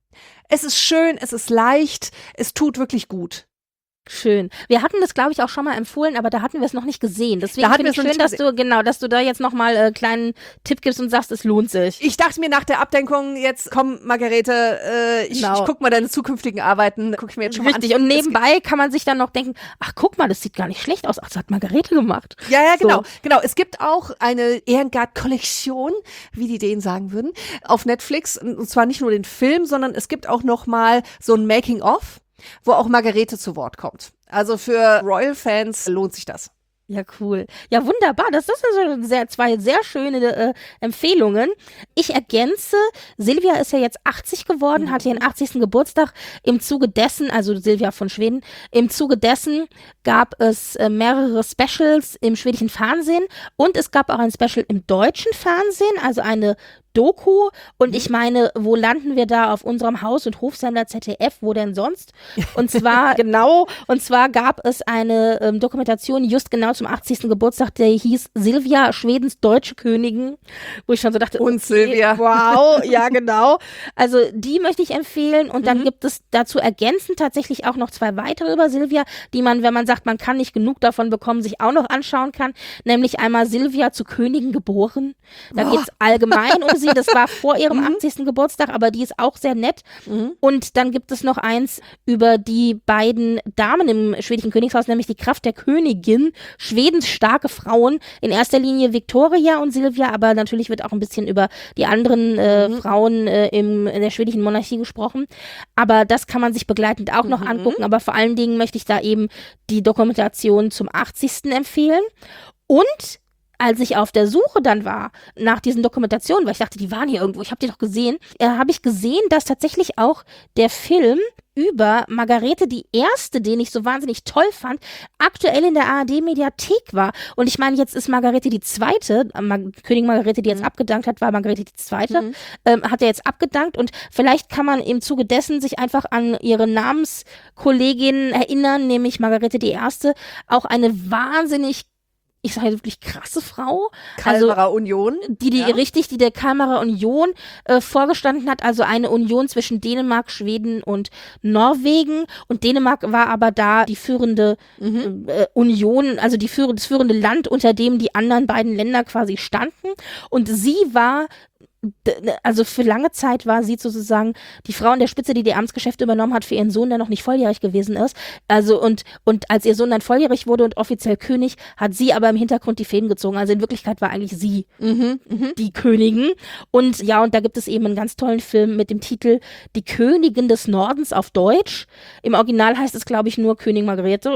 ist schön, es ist leicht, es tut wirklich gut. Schön. Wir hatten das, glaube ich, auch schon mal empfohlen, aber da hatten wir es noch nicht gesehen. Deswegen finde ich schön, dass du da jetzt nochmal einen kleinen Tipp gibst und sagst, es lohnt sich. Ich dachte mir nach der Abdenkung, jetzt komm, Margarete, ich guck mal deine zukünftigen Arbeiten, guck ich mir jetzt schon mal an. Und nebenbei kann man sich dann noch denken, ach, guck mal, das sieht gar nicht schlecht aus. Ach, das hat Margarete gemacht. Ja, genau. Genau. Es gibt auch eine Ehrengard-Kollektion, wie die Dänen sagen würden, auf Netflix. Und zwar nicht nur den Film, sondern es gibt auch noch mal so ein Making-of, wo auch Margarete zu Wort kommt. Also für Royal-Fans lohnt sich das. Ja, cool. Ja, wunderbar. Das ist also zwei sehr schöne Empfehlungen. Ich ergänze, Silvia ist ja jetzt 80 geworden, hat ihren 80. Geburtstag. Im Zuge dessen, also Silvia von Schweden, im Zuge dessen gab es mehrere Specials im schwedischen Fernsehen und es gab auch ein Special im deutschen Fernsehen, also eine Doku und ich meine, wo landen wir da auf unserem Haus- und Hofsender ZDF, wo denn sonst? Und zwar gab es eine Dokumentation just genau zum 80. Geburtstag, der hieß Silvia, Schwedens deutsche Königin, wo ich schon so dachte, und Silvia. Wow, ja genau. Also die möchte ich empfehlen und dann gibt es dazu ergänzend tatsächlich auch noch 2 weitere über Silvia, die man, wenn man sagt, man kann nicht genug davon bekommen, sich auch noch anschauen kann, nämlich einmal Silvia zu Königin geboren. Da geht es allgemein um sie, das war vor ihrem 80. Geburtstag, aber die ist auch sehr nett. Und dann gibt es noch eins über die beiden Damen im schwedischen Königshaus, nämlich die Kraft der Königin, Schwedens starke Frauen, in erster Linie Victoria und Silvia, aber natürlich wird auch ein bisschen über die anderen Frauen in der schwedischen Monarchie gesprochen. Aber das kann man sich begleitend auch noch angucken, aber vor allen Dingen möchte ich da eben die Dokumentation zum 80. empfehlen. Und als ich auf der Suche dann war nach diesen Dokumentationen, weil ich dachte, die waren hier irgendwo, ich habe die doch gesehen, habe ich gesehen, dass tatsächlich auch der Film über Margarete die Erste, den ich so wahnsinnig toll fand, aktuell in der ARD-Mediathek war. Und ich meine, jetzt ist Margarete die Zweite, Königin Margarete, die jetzt abgedankt hat, war Margarete die Zweite, hat er jetzt abgedankt und vielleicht kann man im Zuge dessen sich einfach an ihre Namenskollegin erinnern, nämlich Margarete die Erste, auch eine wahnsinnig, ich sage wirklich krasse Frau. Kalmarer Union. Die der Kalmarer Union vorgestanden hat, also eine Union zwischen Dänemark, Schweden und Norwegen. Und Dänemark war aber da die führende Union, also das führende Land, unter dem die anderen beiden Länder quasi standen. Und sie war, also für lange Zeit war sie sozusagen die Frau an der Spitze, die Amtsgeschäfte übernommen hat für ihren Sohn, der noch nicht volljährig gewesen ist. Also und als ihr Sohn dann volljährig wurde und offiziell König, hat sie aber im Hintergrund die Fäden gezogen. Also in Wirklichkeit war eigentlich sie die Königin. Und ja, und da gibt es eben einen ganz tollen Film mit dem Titel Die Königin des Nordens auf Deutsch. Im Original heißt es, glaube ich, nur Königin Margarete.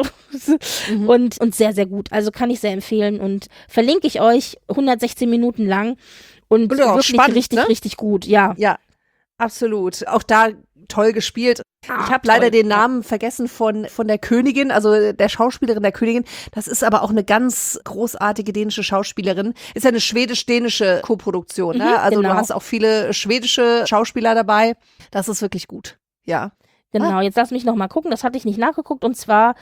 Und sehr, sehr gut. Also kann ich sehr empfehlen und verlinke ich euch, 116 Minuten lang. Und wirklich spannend, richtig, richtig gut, ja. Ja, absolut. Auch da toll gespielt. Ich habe leider den Namen vergessen von der Königin, also der Schauspielerin der Königin. Das ist aber auch eine ganz großartige dänische Schauspielerin. Ist ja eine schwedisch-dänische Koproduktion, ne? Also du hast auch viele schwedische Schauspieler dabei. Das ist wirklich gut, ja. Genau, jetzt lass mich noch mal gucken, das hatte ich nicht nachgeguckt und zwar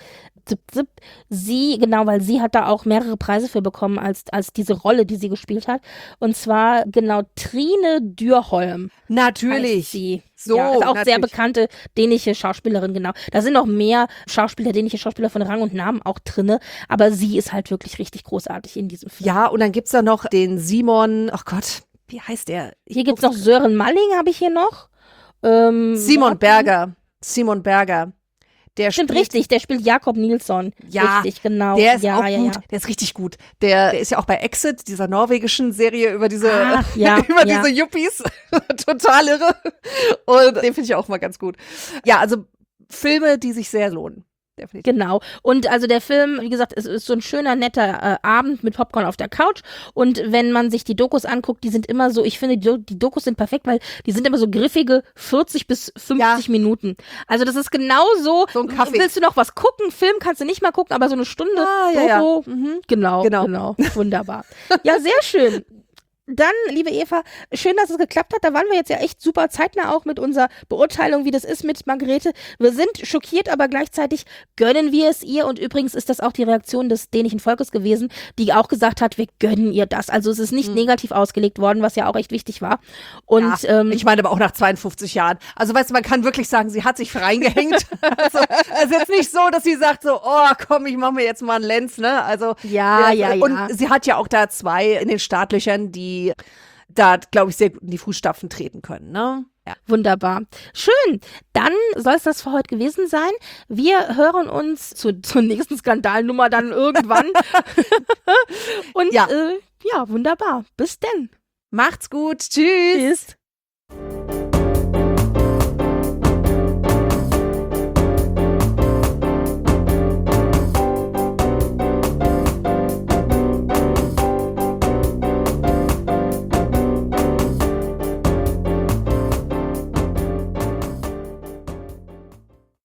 sie, genau, weil sie hat da auch mehrere Preise für bekommen als diese Rolle, die sie gespielt hat und zwar genau Trine Dyrholm. Natürlich. Sie. So, ja, ist auch natürlich. sehr bekannte dänische Schauspielerin, genau. Da sind noch mehr dänische Schauspieler von Rang und Namen auch drinne, aber sie ist halt wirklich richtig großartig in diesem Film. Ja, und dann gibt's da noch den Simon, ach Gott, wie heißt der? Hier gibt's noch Sören Malling, habe ich hier noch. Simon Berger. Der Stimmt, richtig, der spielt Jakob Nilsson. Ja, richtig, genau. Der ist ja, auch ja, gut, ja. der ist richtig gut. Der ist ja auch bei Exit, dieser norwegischen Serie über diese, diese Yuppies. Total irre. Und den finde ich auch mal ganz gut. Ja, also Filme, die sich sehr lohnen. Definitiv. Genau. Und also der Film, wie gesagt, es ist so ein schöner, netter Abend mit Popcorn auf der Couch. Und wenn man sich die Dokus anguckt, die sind immer so, ich finde, die Dokus sind perfekt, weil die sind immer so griffige 40 bis 50 Minuten. Also das ist genau so ein Kaffee. Willst du noch was gucken? Film kannst du nicht mal gucken, aber so eine Stunde Doku. Genau. Wunderbar. Ja, sehr schön. Dann, liebe Eva, schön, dass es geklappt hat. Da waren wir jetzt ja echt super zeitnah auch mit unserer Beurteilung, wie das ist mit Margarete. Wir sind schockiert, aber gleichzeitig gönnen wir es ihr. Und übrigens ist das auch die Reaktion des dänischen Volkes gewesen, die auch gesagt hat, wir gönnen ihr das. Also es ist nicht negativ ausgelegt worden, was ja auch echt wichtig war. Und ich meine aber auch nach 52 Jahren. Also weißt du, man kann wirklich sagen, sie hat sich reingehängt. Also es ist jetzt nicht so, dass sie sagt so, oh komm, ich mache mir jetzt mal einen Lenz, ne? Also ja. Und sie hat ja auch da 2 in den Startlöchern, die da, glaube ich, sehr gut in die Fußstapfen treten können, ne? Ja. Wunderbar. Schön. Dann soll es das für heute gewesen sein. Wir hören uns zur nächsten Skandalnummer dann irgendwann. Und ja, wunderbar. Bis denn. Macht's gut. Tschüss. Tschüss.